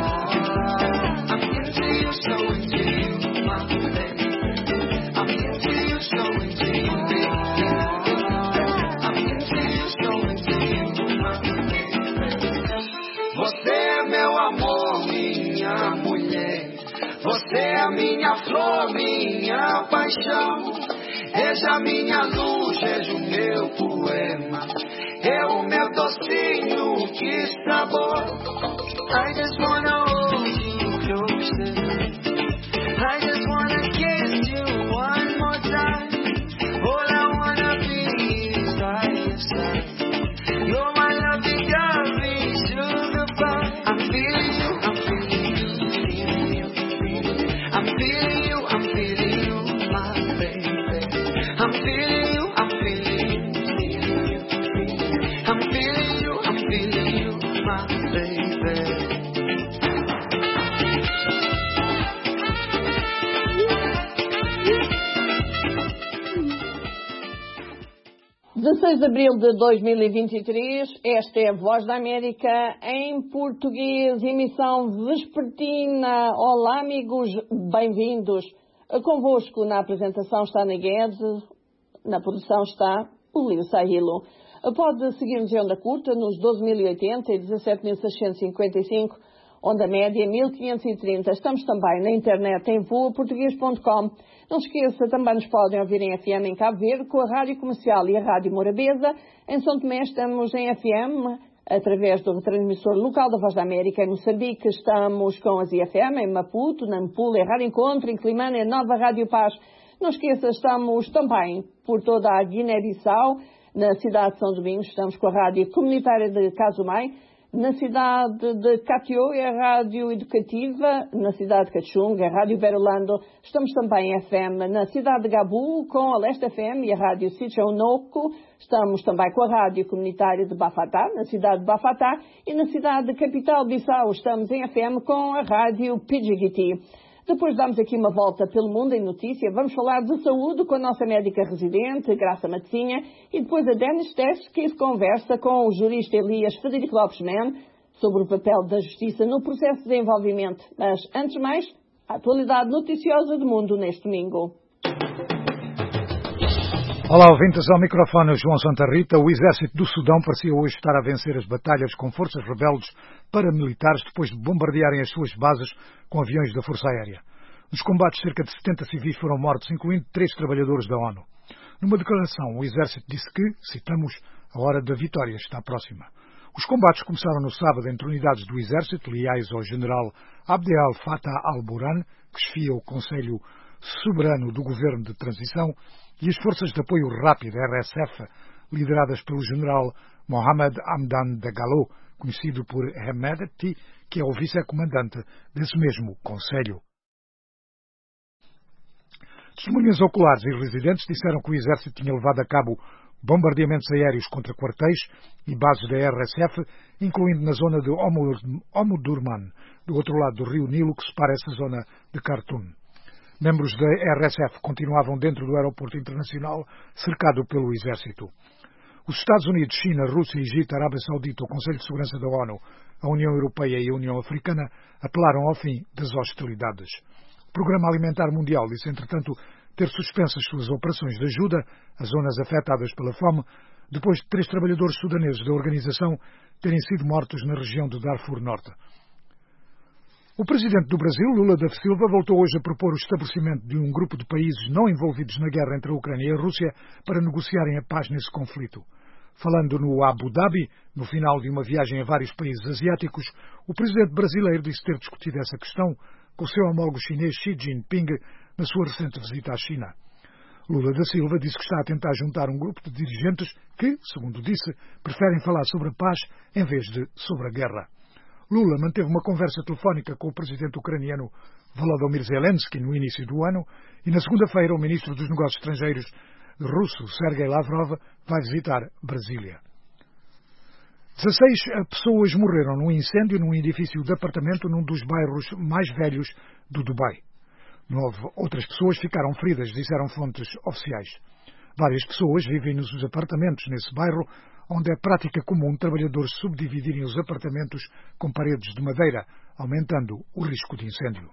I'm into you, so into you, my baby. I'm into you, so into you. I'm into you, so into you, my baby. Você é meu amor, minha mulher. Você é a minha flor, minha paixão. Seja minha luz, seja o meu poema. É o meu docinho, que sabor. I just wanna hold you closer. I just wanna kiss you one more time. All I wanna be is by your side. You're my lovely darling. dezasseis de abril de dois mil e vinte e três, esta é a Voz da América em português, emissão vespertina. Olá, amigos, bem-vindos. Convosco na apresentação está a Ana Guedes, na produção está o Lio Sahilo. Pode seguir-nos em onda curta nos doze mil e oitenta e dezassete mil seiscentos e cinquenta e cinco, onda média mil quinhentos e trinta. Estamos também na internet em voa português ponto com. Não se esqueça, também nos podem ouvir em F M em Cabo Verde, com a Rádio Comercial e a Rádio Morabeza. Em São Tomé estamos em F M, através do retransmissor local da Voz da América. Em Moçambique estamos com as I F M, em Maputo, Nampula, em Rádio Encontro, em Climane, em Nova Rádio Paz. Não esqueça, estamos também por toda a Guiné-Bissau, na cidade de São Domingos. Estamos com a Rádio Comunitária de Casumai. Na cidade de Catió é a Rádio Educativa, na cidade de Cachung é a Rádio Berolando. Estamos também em F M na cidade de Gabu com a Leste F M e a Rádio Sichaunoco. Estamos também com a Rádio Comunitária de Bafatá, na cidade de Bafatá. E na cidade de Capital Bissau estamos em F M com a Rádio Pidjigiti. Depois damos aqui uma volta pelo mundo em notícia. Vamos falar de saúde com a nossa médica residente, Graça Matosinha, e depois a Dennis Tess, que conversa com o jurista Elias Frederico Lopes Men sobre o papel da justiça no processo de desenvolvimento. Mas, antes de mais, a atualidade noticiosa do mundo neste domingo. Olá, ouvintes, ao microfone João Santa Rita. O exército do Sudão parecia hoje estar a vencer as batalhas com forças rebeldes paramilitares depois de bombardearem as suas bases com aviões da Força Aérea. Nos combates, cerca de setenta civis foram mortos, incluindo três trabalhadores da ONU. Numa declaração, o exército disse que, citamos, a hora da vitória está próxima. Os combates começaram no sábado entre unidades do exército, leais ao general Abdel Fattah al-Burhan, que chefia o Conselho Soberano do Governo de Transição, e as forças de apoio rápido, R S F, lideradas pelo general Mohamed Hamdan Dagalo, conhecido por Hemedti, que é o vice-comandante desse mesmo Conselho. Testemunhas oculares e residentes disseram que o exército tinha levado a cabo bombardeamentos aéreos contra quartéis e bases da R S F, incluindo na zona de Omdurman, do outro lado do rio Nilo, que separa essa zona de Khartoum. Membros da R S F continuavam dentro do aeroporto internacional, cercado pelo exército. Os Estados Unidos, China, Rússia, Egito, Arábia Saudita, o Conselho de Segurança da ONU, a União Europeia e a União Africana apelaram ao fim das hostilidades. O Programa Alimentar Mundial disse, entretanto, ter suspenso as suas operações de ajuda às zonas afetadas pela fome, depois de três trabalhadores sudaneses da organização terem sido mortos na região do Darfur Norte. O presidente do Brasil, Lula da Silva, voltou hoje a propor o estabelecimento de um grupo de países não envolvidos na guerra entre a Ucrânia e a Rússia para negociarem a paz nesse conflito. Falando no Abu Dhabi, no final de uma viagem a vários países asiáticos, o presidente brasileiro disse ter discutido essa questão com o seu homólogo chinês Xi Jinping na sua recente visita à China. Lula da Silva disse que está a tentar juntar um grupo de dirigentes que, segundo disse, preferem falar sobre a paz em vez de sobre a guerra. Lula manteve uma conversa telefónica com o presidente ucraniano Volodymyr Zelensky no início do ano e, na segunda-feira, o ministro dos Negócios Estrangeiros russo, Sergei Lavrov, vai visitar Brasília. dezasseis pessoas morreram num incêndio num edifício de apartamento num dos bairros mais velhos do Dubai. Nove outras pessoas ficaram feridas, disseram fontes oficiais. Várias pessoas vivem nos apartamentos nesse bairro, onde é prática comum trabalhadores subdividirem os apartamentos com paredes de madeira, aumentando o risco de incêndio.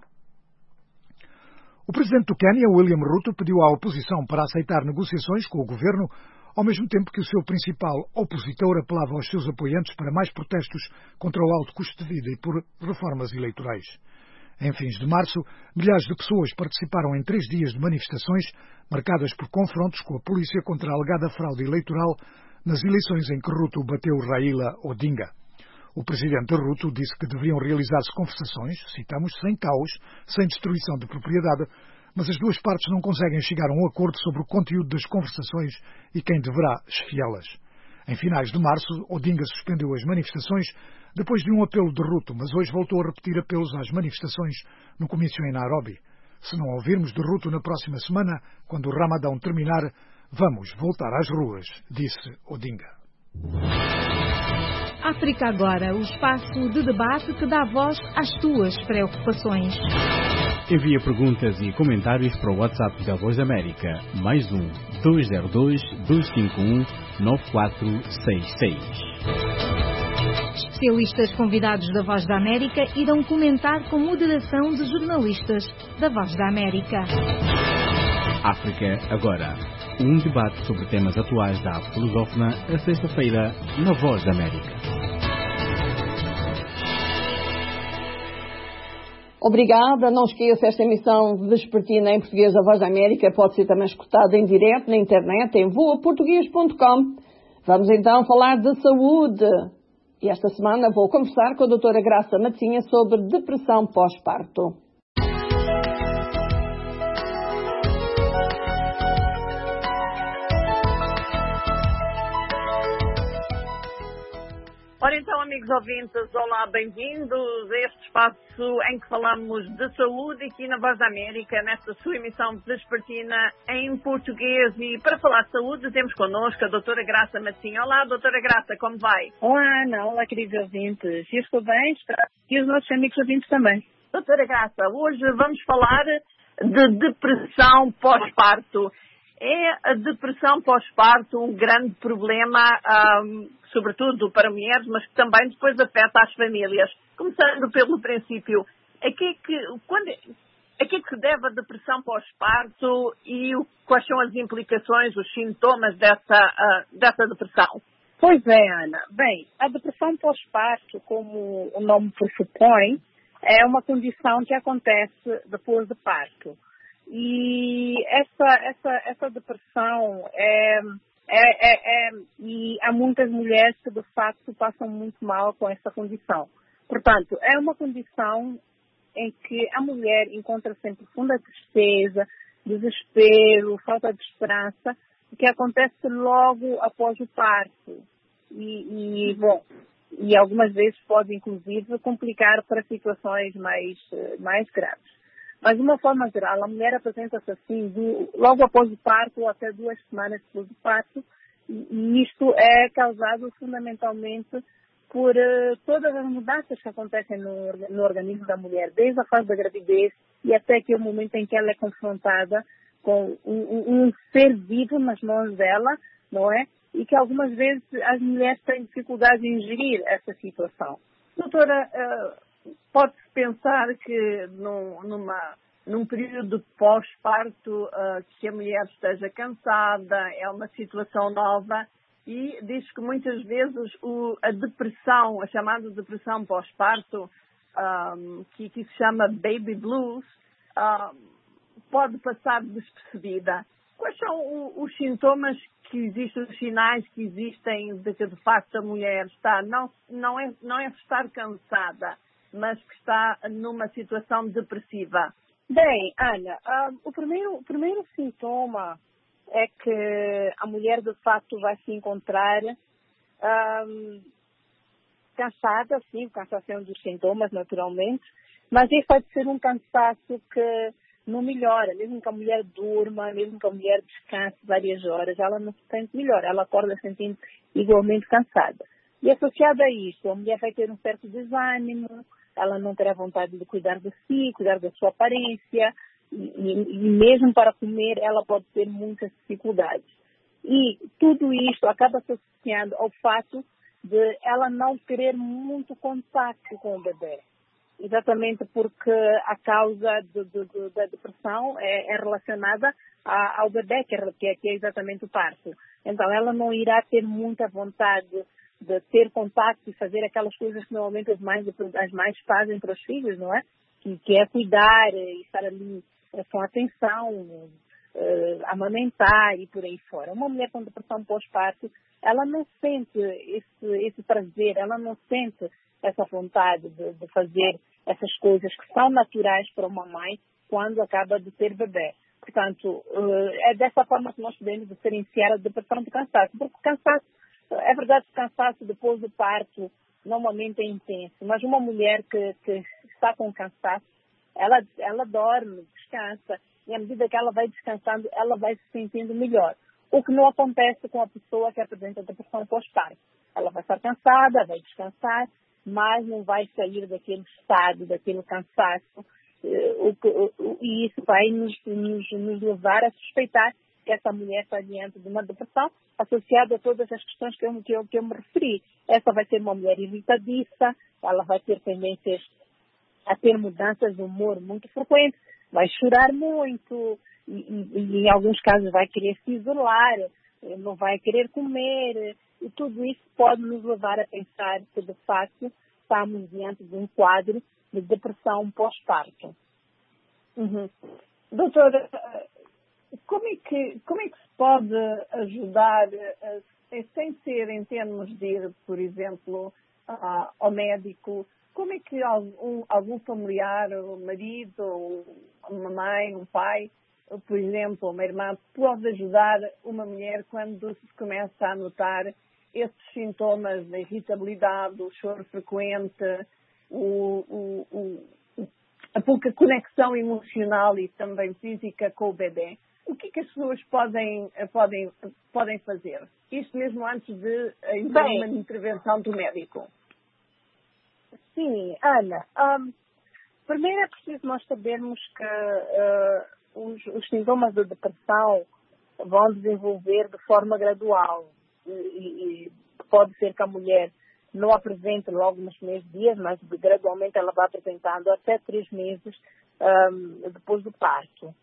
O presidente do Quênia, William Ruto, pediu à oposição para aceitar negociações com o governo, ao mesmo tempo que o seu principal opositor apelava aos seus apoiantes para mais protestos contra o alto custo de vida e por reformas eleitorais. Em fins de março, milhares de pessoas participaram em três dias de manifestações marcadas por confrontos com a polícia contra a alegada fraude eleitoral nas eleições em que Ruto bateu Raila Odinga. O presidente Ruto disse que deveriam realizar-se conversações, citamos, sem caos, sem destruição de propriedade, mas as duas partes não conseguem chegar a um acordo sobre o conteúdo das conversações e quem deverá esfiá-las. Em finais de março, Odinga suspendeu as manifestações depois de um apelo de Ruto, mas hoje voltou a repetir apelos às manifestações no comício em Nairobi. Se não ouvirmos de Ruto na próxima semana, quando o Ramadão terminar, vamos voltar às ruas, disse Odinga. África Agora, o espaço de debate que dá voz às tuas preocupações. Envie perguntas e comentários para o WhatsApp da Voz da América, mais um dois zero dois, dois cinco um, nove quatro seis seis. Especialistas convidados da Voz da América irão comentar com moderação de jornalistas da Voz da América. África Agora. Um debate sobre temas atuais da África lusófona, a sexta-feira, na Voz da América. Obrigada. Não esqueça, esta emissão vespertina em português da Voz da América pode ser também escutada em direto na internet em voa português ponto com. Vamos então falar de saúde. E esta semana vou conversar com a doutora Graça Matosinha sobre depressão pós-parto. Ora então, amigos ouvintes, olá, bem-vindos a este espaço em que falamos de saúde aqui na Voz da América, nesta sua emissão vespertina em português. E para falar de saúde temos connosco a doutora Graça Matosinha. Olá, doutora Graça, como vai? Olá, Ana, olá, queridos ouvintes. Eu estou bem, espero que os nossos amigos ouvintes também. Doutora Graça, hoje vamos falar de depressão pós-parto. É a depressão pós-parto um grande problema, um, sobretudo para mulheres, mas que também depois afeta as famílias. Começando pelo princípio, a que é que, quando, a que é que se deve a depressão pós-parto e o, quais são as implicações, os sintomas dessa, uh, dessa depressão? Pois é, Ana. Bem, a depressão pós-parto, como o nome pressupõe, é uma condição que acontece depois do parto. E essa, essa, essa depressão é, é, é, é, e há muitas mulheres que de facto passam muito mal com essa condição. Portanto, é uma condição em que a mulher encontra-se em profunda tristeza, desespero, falta de esperança, que acontece logo após o parto. E, e bom, e algumas vezes pode inclusive complicar para situações mais, mais graves. Mas, de uma forma geral, a mulher apresenta-se assim do, logo após o parto ou até duas semanas depois do parto. E, e isto é causado fundamentalmente por uh, todas as mudanças que acontecem no, no organismo da mulher, desde a fase da gravidez e até que o momento em que ela é confrontada com um, um ser vivo nas mãos dela, não é? E que algumas vezes as mulheres têm dificuldade em gerir essa situação. Doutora, uh... pode-se pensar que num, numa, num período pós-parto uh, que a mulher esteja cansada, é uma situação nova e diz que muitas vezes o, a depressão, a chamada depressão pós-parto, um, que, que se chama baby blues, um, pode passar despercebida. Quais são o, os sintomas que existem, os sinais que existem de que de facto a mulher está, não, não, é, não é estar cansada, mas que está numa situação depressiva? Bem, Ana, uh, o, primeiro, o primeiro sintoma é que a mulher, de fato, vai se encontrar um, cansada, sim, o cansaço é um dos sintomas, naturalmente, mas isso pode ser um cansaço que não melhora, mesmo que a mulher durma, mesmo que a mulher descanse várias horas, ela não se sente melhor, ela acorda sentindo igualmente cansada. E associado a isto, a mulher vai ter um certo desânimo, ela não terá vontade de cuidar de si, cuidar da sua aparência, e, e, e mesmo para comer ela pode ter muitas dificuldades. E tudo isto acaba se associando ao fato de ela não querer muito contato com o bebê. Exatamente porque a causa de, de, de, da depressão é, é relacionada a, ao bebê, que é, que é exatamente o parto. Então ela não irá ter muita vontade de ter contato e fazer aquelas coisas que normalmente as mães, as mães fazem para os filhos, não é? Que, que é cuidar e estar ali com atenção, uh, amamentar e por aí fora. Uma mulher com depressão pós-parto, ela não sente esse, esse prazer, ela não sente essa vontade de, de fazer essas coisas que são naturais para uma mãe quando acaba de ter bebê. Portanto, uh, é dessa forma que nós podemos diferenciar a depressão do cansaço, porque o cansaço, é verdade que o cansaço depois do parto normalmente é intenso, mas uma mulher que, que está com cansaço, ela, ela dorme, descansa, e à medida que ela vai descansando, ela vai se sentindo melhor. O que não acontece com a pessoa que apresenta depressão pós-parto. Ela vai estar cansada, vai descansar, mas não vai sair daquele estado, daquele cansaço o que, o, e isso vai nos, nos, nos levar a suspeitar que essa mulher está diante de uma depressão associada a todas as questões que eu, que eu, que eu me referi. Essa vai ser uma mulher irritadiça, ela vai ter tendências a ter mudanças de humor muito frequentes, vai chorar muito e, e, e em alguns casos vai querer se isolar, não vai querer comer, e tudo isso pode nos levar a pensar que, de facto, estamos diante de um quadro de depressão pós-parto. Uhum. Doutora, como é, que, como é que se pode ajudar, sem ser em termos de ir, por exemplo, ao médico, como é que algum, algum familiar, um marido, uma mãe, um pai, por exemplo, uma irmã, pode ajudar uma mulher quando se começa a notar esses sintomas da irritabilidade, o choro frequente, o, o, o, a pouca conexão emocional e também física com o bebê? O que é que as pessoas podem, podem, podem fazer? Isto mesmo antes de Bem, uma intervenção do médico. Sim, Ana. Um, primeiro é preciso nós sabermos que uh, os, os sintomas da depressão vão desenvolver de forma gradual. E, e pode ser que a mulher não apresente logo nos primeiros dias, mas gradualmente ela vai apresentando até três meses um, depois do parto.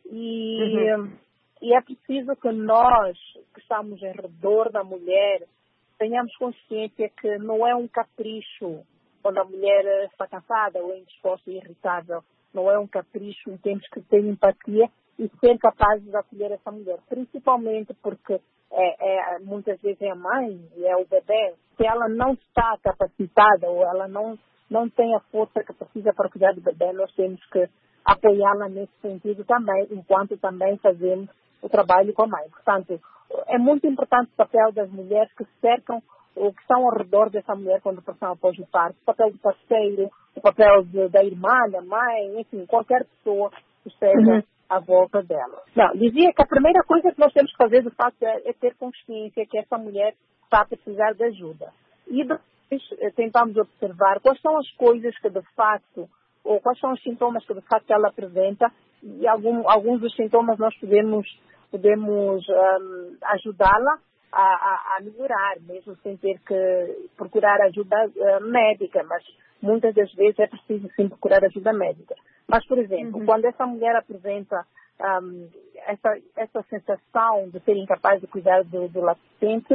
E, uhum. e é preciso que nós, que estamos em redor da mulher, tenhamos consciência que não é um capricho quando a mulher está cansada ou indisposta e irritável. Não é um capricho, temos que ter empatia e ser capazes de acolher essa mulher, principalmente porque é, é, muitas vezes é a mãe e é o bebê. Se ela não está capacitada ou ela não, não tem a força que precisa para cuidar do bebê, nós temos que apoiá-la nesse sentido também, enquanto também fazemos o trabalho com a mãe. Portanto, é muito importante o papel das mulheres que cercam ou que estão ao redor dessa mulher com depressão após o parto, o papel do parceiro, o papel de, da irmã, da mãe, enfim, qualquer pessoa que esteja uhum. à volta dela. Não, dizia que a primeira coisa que nós temos que fazer, de facto, é, é ter consciência que essa mulher está a precisar de ajuda. E depois tentamos observar quais são as coisas que, de facto, ou quais são os sintomas que, de facto, ela apresenta, e algum, alguns dos sintomas nós podemos, podemos um, ajudá-la A, a, a melhorar, mesmo sem ter que procurar ajuda uh, médica, mas muitas das vezes é preciso sim procurar ajuda médica. Mas, por exemplo, uhum. quando essa mulher apresenta um, essa, essa sensação de ser incapaz de cuidar do, do lactente,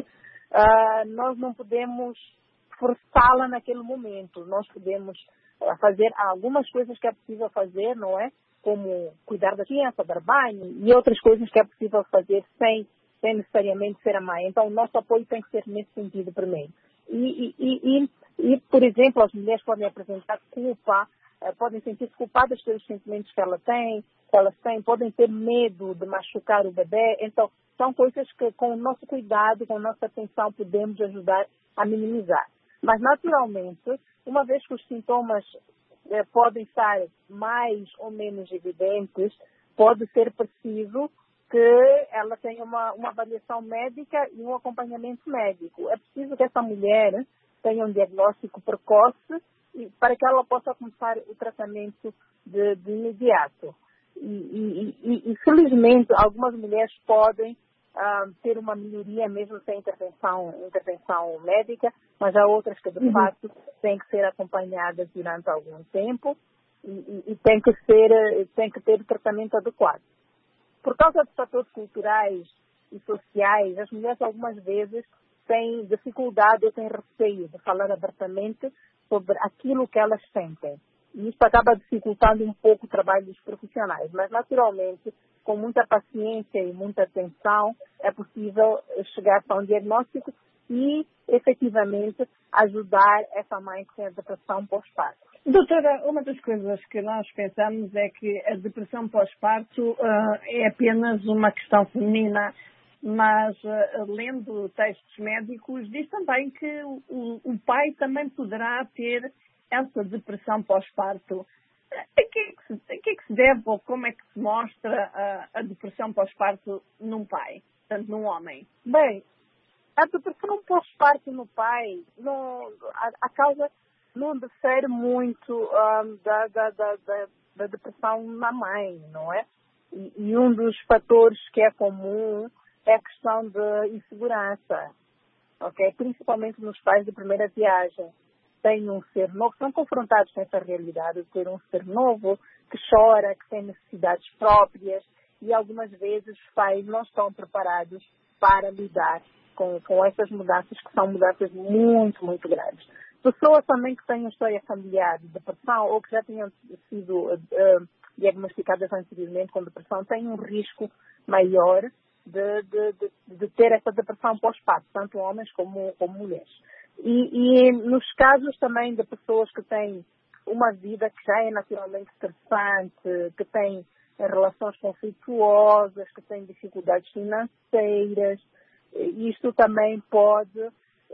uh, nós não podemos forçá-la naquele momento. Nós podemos uh, fazer algumas coisas que é possível fazer, não é? Como cuidar da criança, dar banho e outras coisas que é possível fazer sem sem necessariamente ser a mãe. Então, o nosso apoio tem que ser nesse sentido primeiro. E, e, e, e por exemplo, as mulheres podem apresentar culpa, podem sentir-se culpadas pelos sentimentos que ela tem, que elas têm, podem ter medo de machucar o bebê. Então, são coisas que, com o nosso cuidado, com a nossa atenção, podemos ajudar a minimizar. Mas, naturalmente, uma vez que os sintomas eh, podem estar mais ou menos evidentes, pode ser preciso que ela tenha uma, uma avaliação médica e um acompanhamento médico. É preciso que essa mulher tenha um diagnóstico precoce e, para que ela possa começar o tratamento de, de imediato. E, e, e, e, felizmente, algumas mulheres podem ah, ter uma melhoria mesmo sem intervenção, intervenção médica, mas há outras que, de uhum. fato, têm que ser acompanhadas durante algum tempo e, e, e têm que ser, têm que ter tratamento adequado. Por causa de fatores culturais e sociais, as mulheres algumas vezes têm dificuldade ou têm receio de falar abertamente sobre aquilo que elas sentem. E isso acaba dificultando um pouco o trabalho dos profissionais. Mas, naturalmente, com muita paciência e muita atenção, é possível chegar a um diagnóstico e, efetivamente, ajudar essa mãe que tem a depressão pós-parto. Doutora, uma das coisas que nós pensamos é que a depressão pós-parto uh, é apenas uma questão feminina, mas uh, lendo textos médicos diz também que o, o pai também poderá ter essa depressão pós-parto. A que, é que, se, a que é que se deve ou como é que se mostra uh, a depressão pós-parto num pai, portanto num homem? Bem, a depressão pós-parto no pai, no, a, a causa não difere muito um, da, da, da, da, da depressão na mãe, não é? E, e um dos fatores que é comum é a questão de insegurança, ok? Principalmente nos pais de primeira viagem. Têm um ser novo, são confrontados com essa realidade de ter um ser novo que chora, que tem necessidades próprias e algumas vezes os pais não estão preparados para lidar com, com essas mudanças que são mudanças muito, muito grandes. Pessoas também que têm uma história familiar de depressão ou que já tenham sido uh, diagnosticadas anteriormente com depressão têm um risco maior de, de, de, de ter essa depressão pós-parto, tanto homens como, como mulheres. E, e nos casos também de pessoas que têm uma vida que já é naturalmente estressante, que têm relações conflituosas, que têm dificuldades financeiras, isto também pode,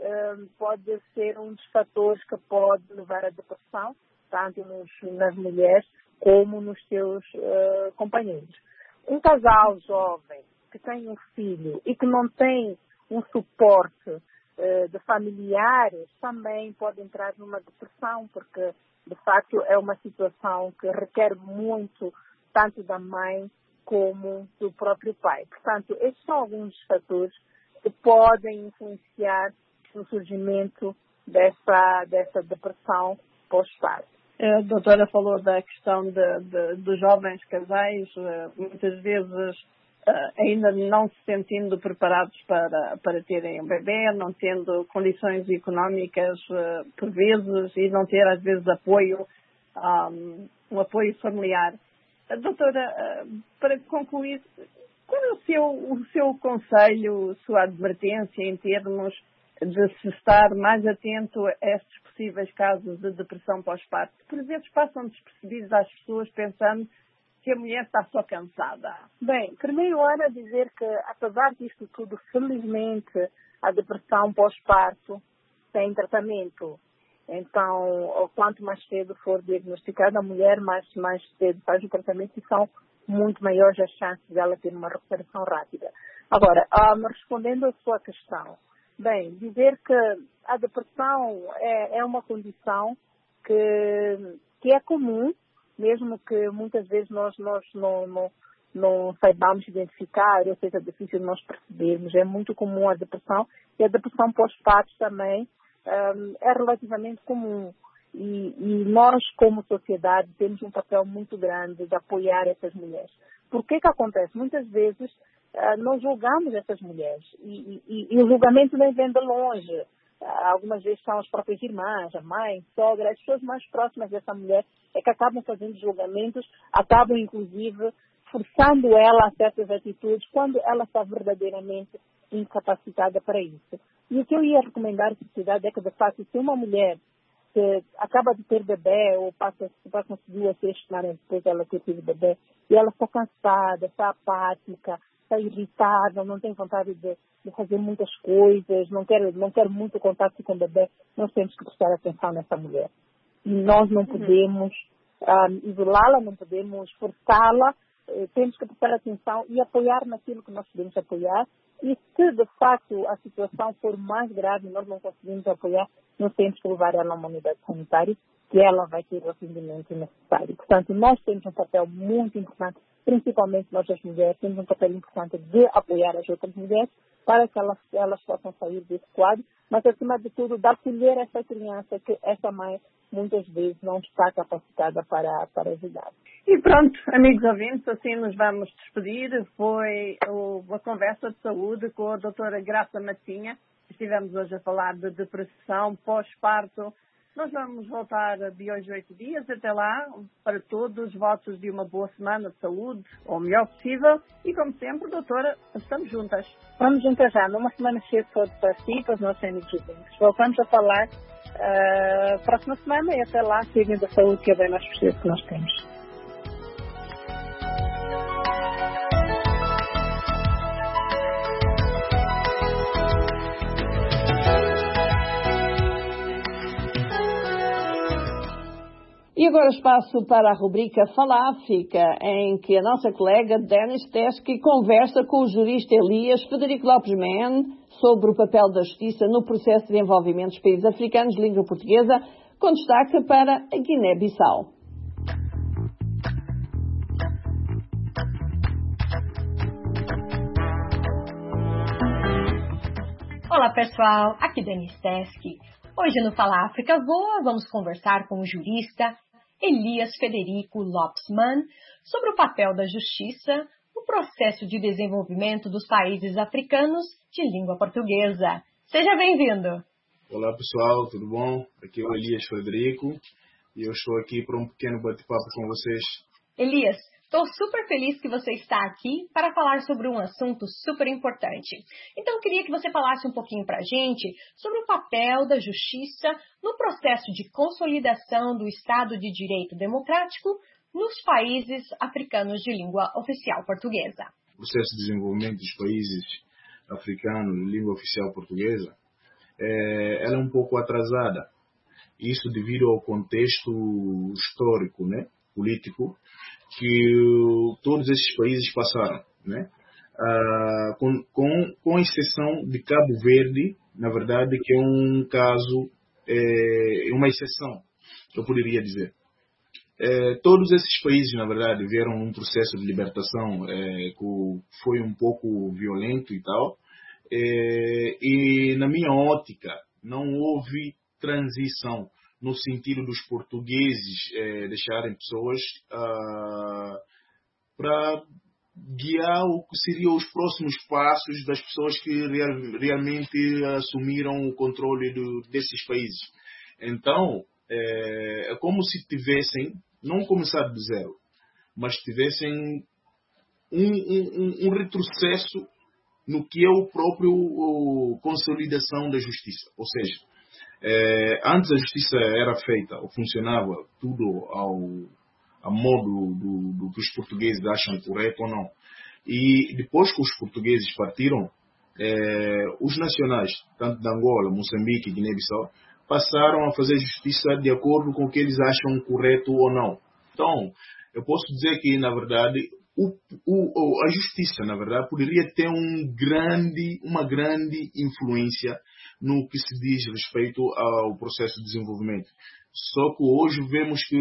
pode ser um dos fatores que pode levar à depressão, tanto nos, nas mulheres como nos seus uh, companheiros. Um casal jovem que tem um filho e que não tem um suporte de familiares também pode entrar numa depressão, porque de facto é uma situação que requer muito tanto da mãe como do próprio pai. Portanto, estes são alguns fatores que podem influenciar no surgimento dessa, dessa depressão pós-parto. A doutora falou da questão de, de, dos jovens casais, muitas vezes Uh, ainda não se sentindo preparados para, para terem um bebê, não tendo condições económicas uh, por vezes e não ter às vezes apoio, um, um apoio familiar. Uh, doutora, uh, para concluir, qual é o seu, o seu conselho, sua advertência em termos de se estar mais atento a estes possíveis casos de depressão pós-parto? Por vezes passam despercebidos às pessoas pensando que a mulher está só cansada. Bem, primeiro era dizer que, apesar disto tudo, felizmente, a depressão pós-parto tem tratamento. Então, quanto mais cedo for diagnosticada a mulher, mais, mais cedo faz o tratamento e são muito maiores as chances dela ter uma recuperação rápida. Agora, um, respondendo à sua questão, bem, dizer que a depressão é, é uma condição que, que é comum, mesmo que muitas vezes nós, nós não, não, não saibamos identificar, ou seja, é difícil nós percebermos. É muito comum a depressão e a depressão pós-parto também um, é relativamente comum. E, e nós, como sociedade, temos um papel muito grande de apoiar essas mulheres. Por que que acontece? Muitas vezes uh, nós julgamos essas mulheres e, e, e o julgamento nem vem de longe. Algumas vezes são as próprias irmãs, a mãe, a sogra, as pessoas mais próximas dessa mulher é que acabam fazendo julgamentos, acabam inclusive forçando ela a certas atitudes quando ela está verdadeiramente incapacitada para isso. E o que eu ia recomendar à sociedade é que, de facto, se uma mulher que acaba de ter bebê ou passa, passa duas, três semanas depois dela ter tido bebê e ela está cansada, está apática, está irritada, não tem vontade de, de fazer muitas coisas, não quer, não quer muito contato com o bebê, nós temos que prestar atenção nessa mulher. E nós não podemos um, isolá-la, não podemos forçá-la, eh, temos que prestar atenção e apoiar naquilo que nós podemos apoiar. E se, de facto, a situação for mais grave e nós não conseguimos apoiar, nós temos que levar ela a uma unidade sanitária, que ela vai ter o atendimento necessário. Portanto, nós temos um papel muito importante, principalmente nós as mulheres, temos um papel importante de apoiar as outras mulheres para que elas, elas possam sair desse quadro, mas, acima de tudo, de acolher essa criança que essa mãe, muitas vezes, não está capacitada para, para ajudar. E pronto, amigos ouvintes, assim nos vamos despedir. Foi uma conversa de saúde com a doutora Graça Matinha. Estivemos hoje a falar de depressão pós-parto. Nós vamos voltar de hoje a oito dias. Até lá, para todos, votos de uma boa semana de saúde, ou o melhor possível. E, como sempre, doutora, estamos juntas. Vamos juntas já, numa semana cheia de saúde para si e para os nossos amigos ouvintes. Voltamos a falar uh, próxima semana e até lá, seguindo a saúde que é bem mais preciso que nós temos. E agora espaço para a rubrica Fala África, em que a nossa colega Denis Teske conversa com o jurista Elias Frederico Lopes Men sobre o papel da justiça no processo de desenvolvimento dos países africanos de língua portuguesa, com destaque para a Guiné-Bissau. Olá pessoal, aqui Dani Steski. Hoje no Fala África Voa vamos conversar com o jurista Elias Federico Lopesman sobre o papel da justiça no processo de desenvolvimento dos países africanos de língua portuguesa. Seja bem-vindo! Olá pessoal, tudo bom? Aqui é o Elias Federico e eu estou aqui para um pequeno bate-papo com vocês. Elias, estou super feliz que você está aqui para falar sobre um assunto super importante. Então, eu queria que você falasse um pouquinho para a gente sobre o papel da justiça no processo de consolidação do Estado de Direito Democrático nos países africanos de língua oficial portuguesa. O processo de desenvolvimento dos países africanos de língua oficial portuguesa, é, ela é um pouco atrasada. Isso devido ao contexto histórico, né, político, que uh, todos esses países passaram, né? Uh, com, com, com exceção de Cabo Verde, na verdade, que é um caso, é, uma exceção, eu poderia dizer. É, todos esses países, na verdade, vieram um processo de libertação é, que foi um pouco violento e tal, é, e na minha ótica não houve transição no sentido dos portugueses eh, deixarem pessoas ah, para guiar o que seriam os próximos passos das pessoas que real, realmente assumiram o controle do, desses países. Então, é, é como se tivessem, não começado de zero, mas tivessem um, um, um retrocesso no que é o próprio o, consolidação da justiça. Ou seja, É, antes a justiça era feita, ou funcionava tudo ao, ao modo do, do que os portugueses acham correto ou não. E depois que os portugueses partiram, é, os nacionais, tanto de Angola, Moçambique e Guiné-Bissau, passaram a fazer justiça de acordo com o que eles acham correto ou não. Então, eu posso dizer que, na verdade, o, o, a justiça, na verdade, poderia ter um grande, uma grande influência no que se diz respeito ao processo de desenvolvimento. Só que hoje vemos que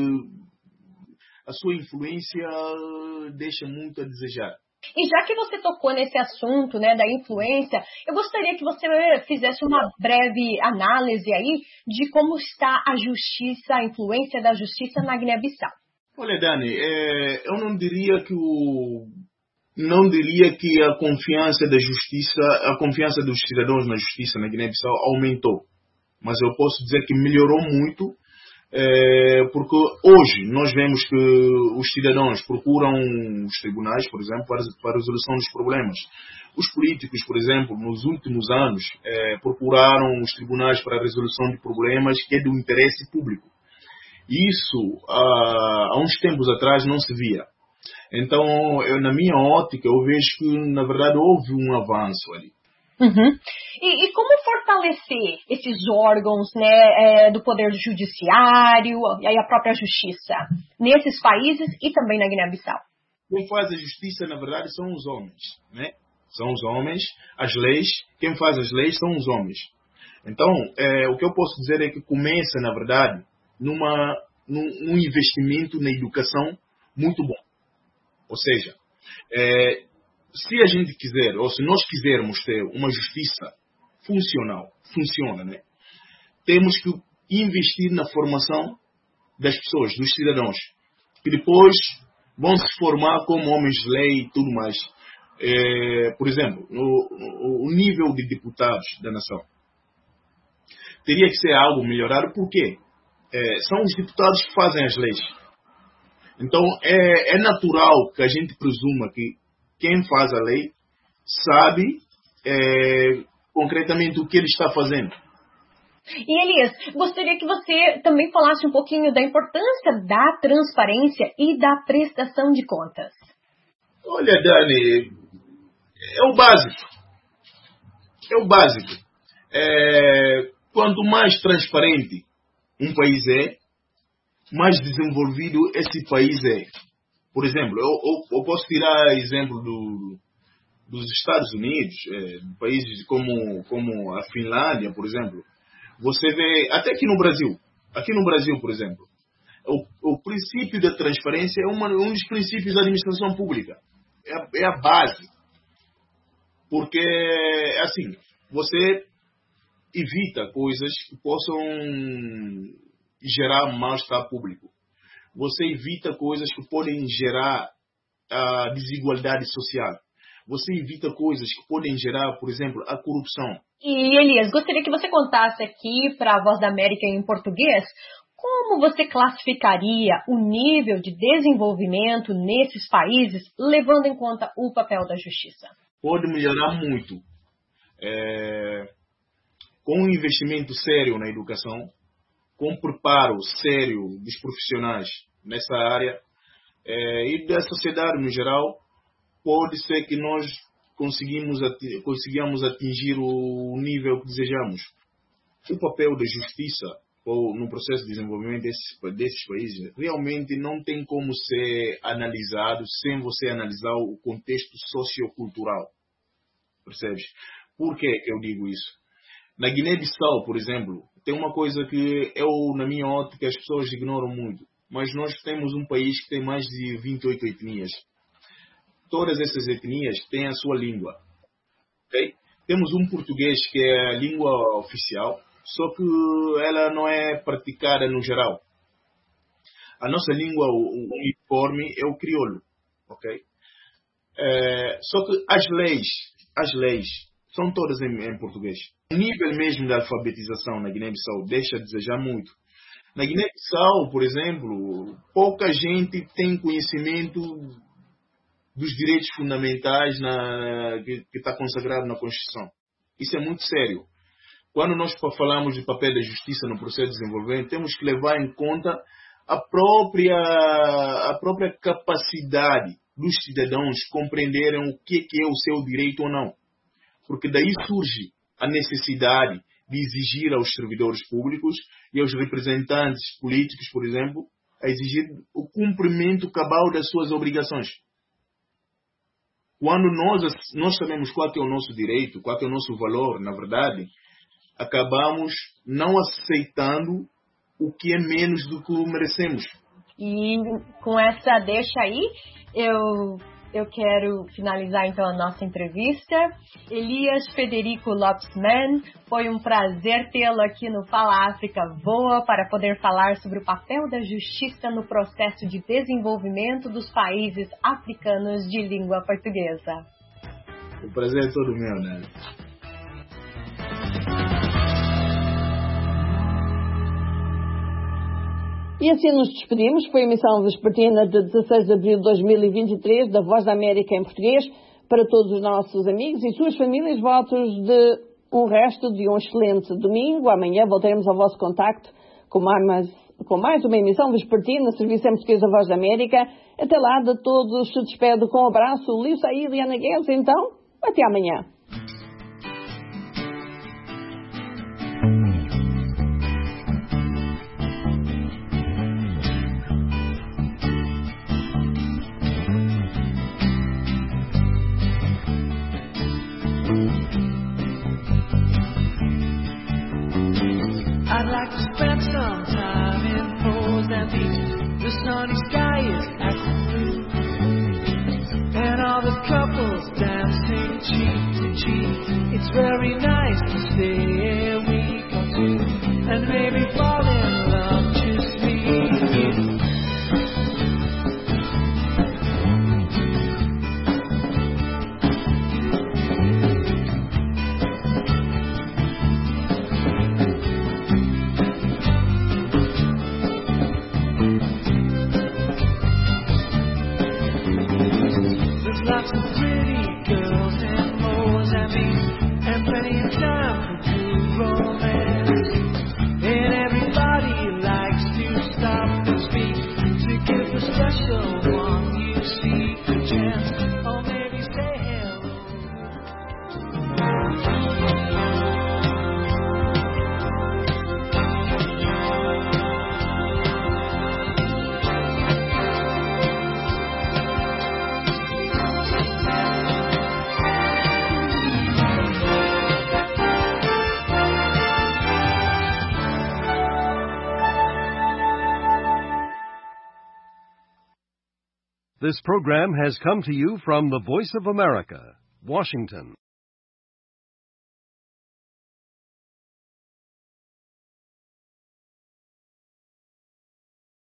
a sua influência deixa muito a desejar. E já que você tocou nesse assunto, né, da influência, eu gostaria que você fizesse uma breve análise aí de como está a justiça, a influência da justiça na Guiné-Bissau. Olha, Dani, é, eu não diria que o não diria que a confiança da justiça, a confiança dos cidadãos na justiça na Guiné-Bissau aumentou, mas eu posso dizer que melhorou muito, é, porque hoje nós vemos que os cidadãos procuram os tribunais, por exemplo, para, para a resolução dos problemas. Os políticos, por exemplo, nos últimos anos, é, procuraram os tribunais para a resolução de problemas que é do interesse público. Isso, há, há uns tempos atrás, não se via. Então, eu, na minha ótica, eu vejo que, na verdade, houve um avanço ali. Uhum. E, e como fortalecer esses órgãos, né, é, do Poder Judiciário e aí a própria Justiça nesses países e também na Guiné-Bissau? Quem faz a justiça, na verdade, são os homens, né? São os homens. As leis, quem faz as leis são os homens. Então, é, o que eu posso dizer é que começa, na verdade, numa, num, num investimento na educação muito bom. Ou seja, é, se a gente quiser, ou se nós quisermos ter uma justiça funcional, funciona, né? Temos que investir na formação das pessoas, dos cidadãos, que depois vão se formar como homens de lei e tudo mais. É, por exemplo, o, o nível de deputados da nação teria que ser algo melhorado, porque é, são os deputados que fazem as leis. Então, é, é natural que a gente presuma que quem faz a lei sabe é, concretamente o que ele está fazendo. E Elias, gostaria que você também falasse um pouquinho da importância da transparência e da prestação de contas. Olha, Dani, é o básico. É o básico. É, quanto mais transparente um país é, mais desenvolvido esse país é. Por exemplo, eu, eu, eu posso tirar exemplo do, dos Estados Unidos, é, países como, como a Finlândia, por exemplo. Você vê, até aqui no Brasil, Aqui no Brasil, por exemplo, o, o princípio da transparência é uma, um dos princípios da administração pública. É a, é a base. Porque, assim, você evita coisas que possam gerar mal-estar público. Você evita coisas que podem gerar a desigualdade social. Você evita coisas que podem gerar, por exemplo, a corrupção. E, Elias, gostaria que você contasse aqui para a Voz da América em português como você classificaria o nível de desenvolvimento nesses países, levando em conta o papel da justiça. Pode melhorar muito. É, com um investimento sério na educação, com um preparo sério dos profissionais nessa área é, e da sociedade no geral, pode ser que nós conseguimos atingir, consigamos atingir o nível que desejamos. O papel da justiça ou no processo de desenvolvimento desses, desses países realmente não tem como ser analisado sem você analisar o contexto sociocultural. Percebes? Por que eu digo isso? Na Guiné-Bissau, por exemplo, tem uma coisa que eu, na minha ótica, as pessoas ignoram muito. Mas nós temos um país que tem mais de vinte e oito etnias. Todas essas etnias têm a sua língua. Okay? Temos um português que é a língua oficial, só que ela não é praticada no geral. A nossa língua uniforme é o crioulo. Okay? É, só que as leis, as leis são todas em, em português. O nível mesmo da alfabetização na Guiné-Bissau deixa a desejar muito. Na Guiné-Bissau, por exemplo, pouca gente tem conhecimento dos direitos fundamentais na, que está consagrado na Constituição. Isso é muito sério. Quando nós falamos do papel da justiça no processo de desenvolvimento, temos que levar em conta a própria, a própria capacidade dos cidadãos compreenderem o que é o seu direito ou não. Porque daí surge a necessidade de exigir aos servidores públicos e aos representantes políticos, por exemplo, a exigir o cumprimento cabal das suas obrigações. Quando nós, nós sabemos qual é o nosso direito, qual é o nosso valor, na verdade, acabamos não aceitando o que é menos do que merecemos. E com essa deixa aí, eu, eu quero finalizar então a nossa entrevista. Elias Federico Lopes Man, foi um prazer tê-lo aqui no Fala África Voa para poder falar sobre o papel da justiça no processo de desenvolvimento dos países africanos de língua portuguesa. O prazer é todo meu, né? E assim nos despedimos. Foi a emissão vespertina de dezasseis de abril de dois mil e vinte e três da Voz da América em português. Para todos os nossos amigos e suas famílias, votos de um resto de um excelente domingo. Amanhã voltaremos ao vosso contacto com mais, com mais uma emissão vespertina, Serviço em Português da Voz da América. Até lá, de todos, se despede com um abraço. Liu Saí, Liana Guedes, então, até amanhã. I'd like to spend some time in Mozambique. The sunny sky is acting blue, and all the couples dancing cheek to cheek. It's very nice to stay a week or two, and maybe fall in love just me and you. Lots of pretty girls in Mozambique, and plenty of time for true romance. And everybody likes to stop and speak to give the special one you see a chance, or maybe say hello. This program has come to you from the Voice of America, Washington.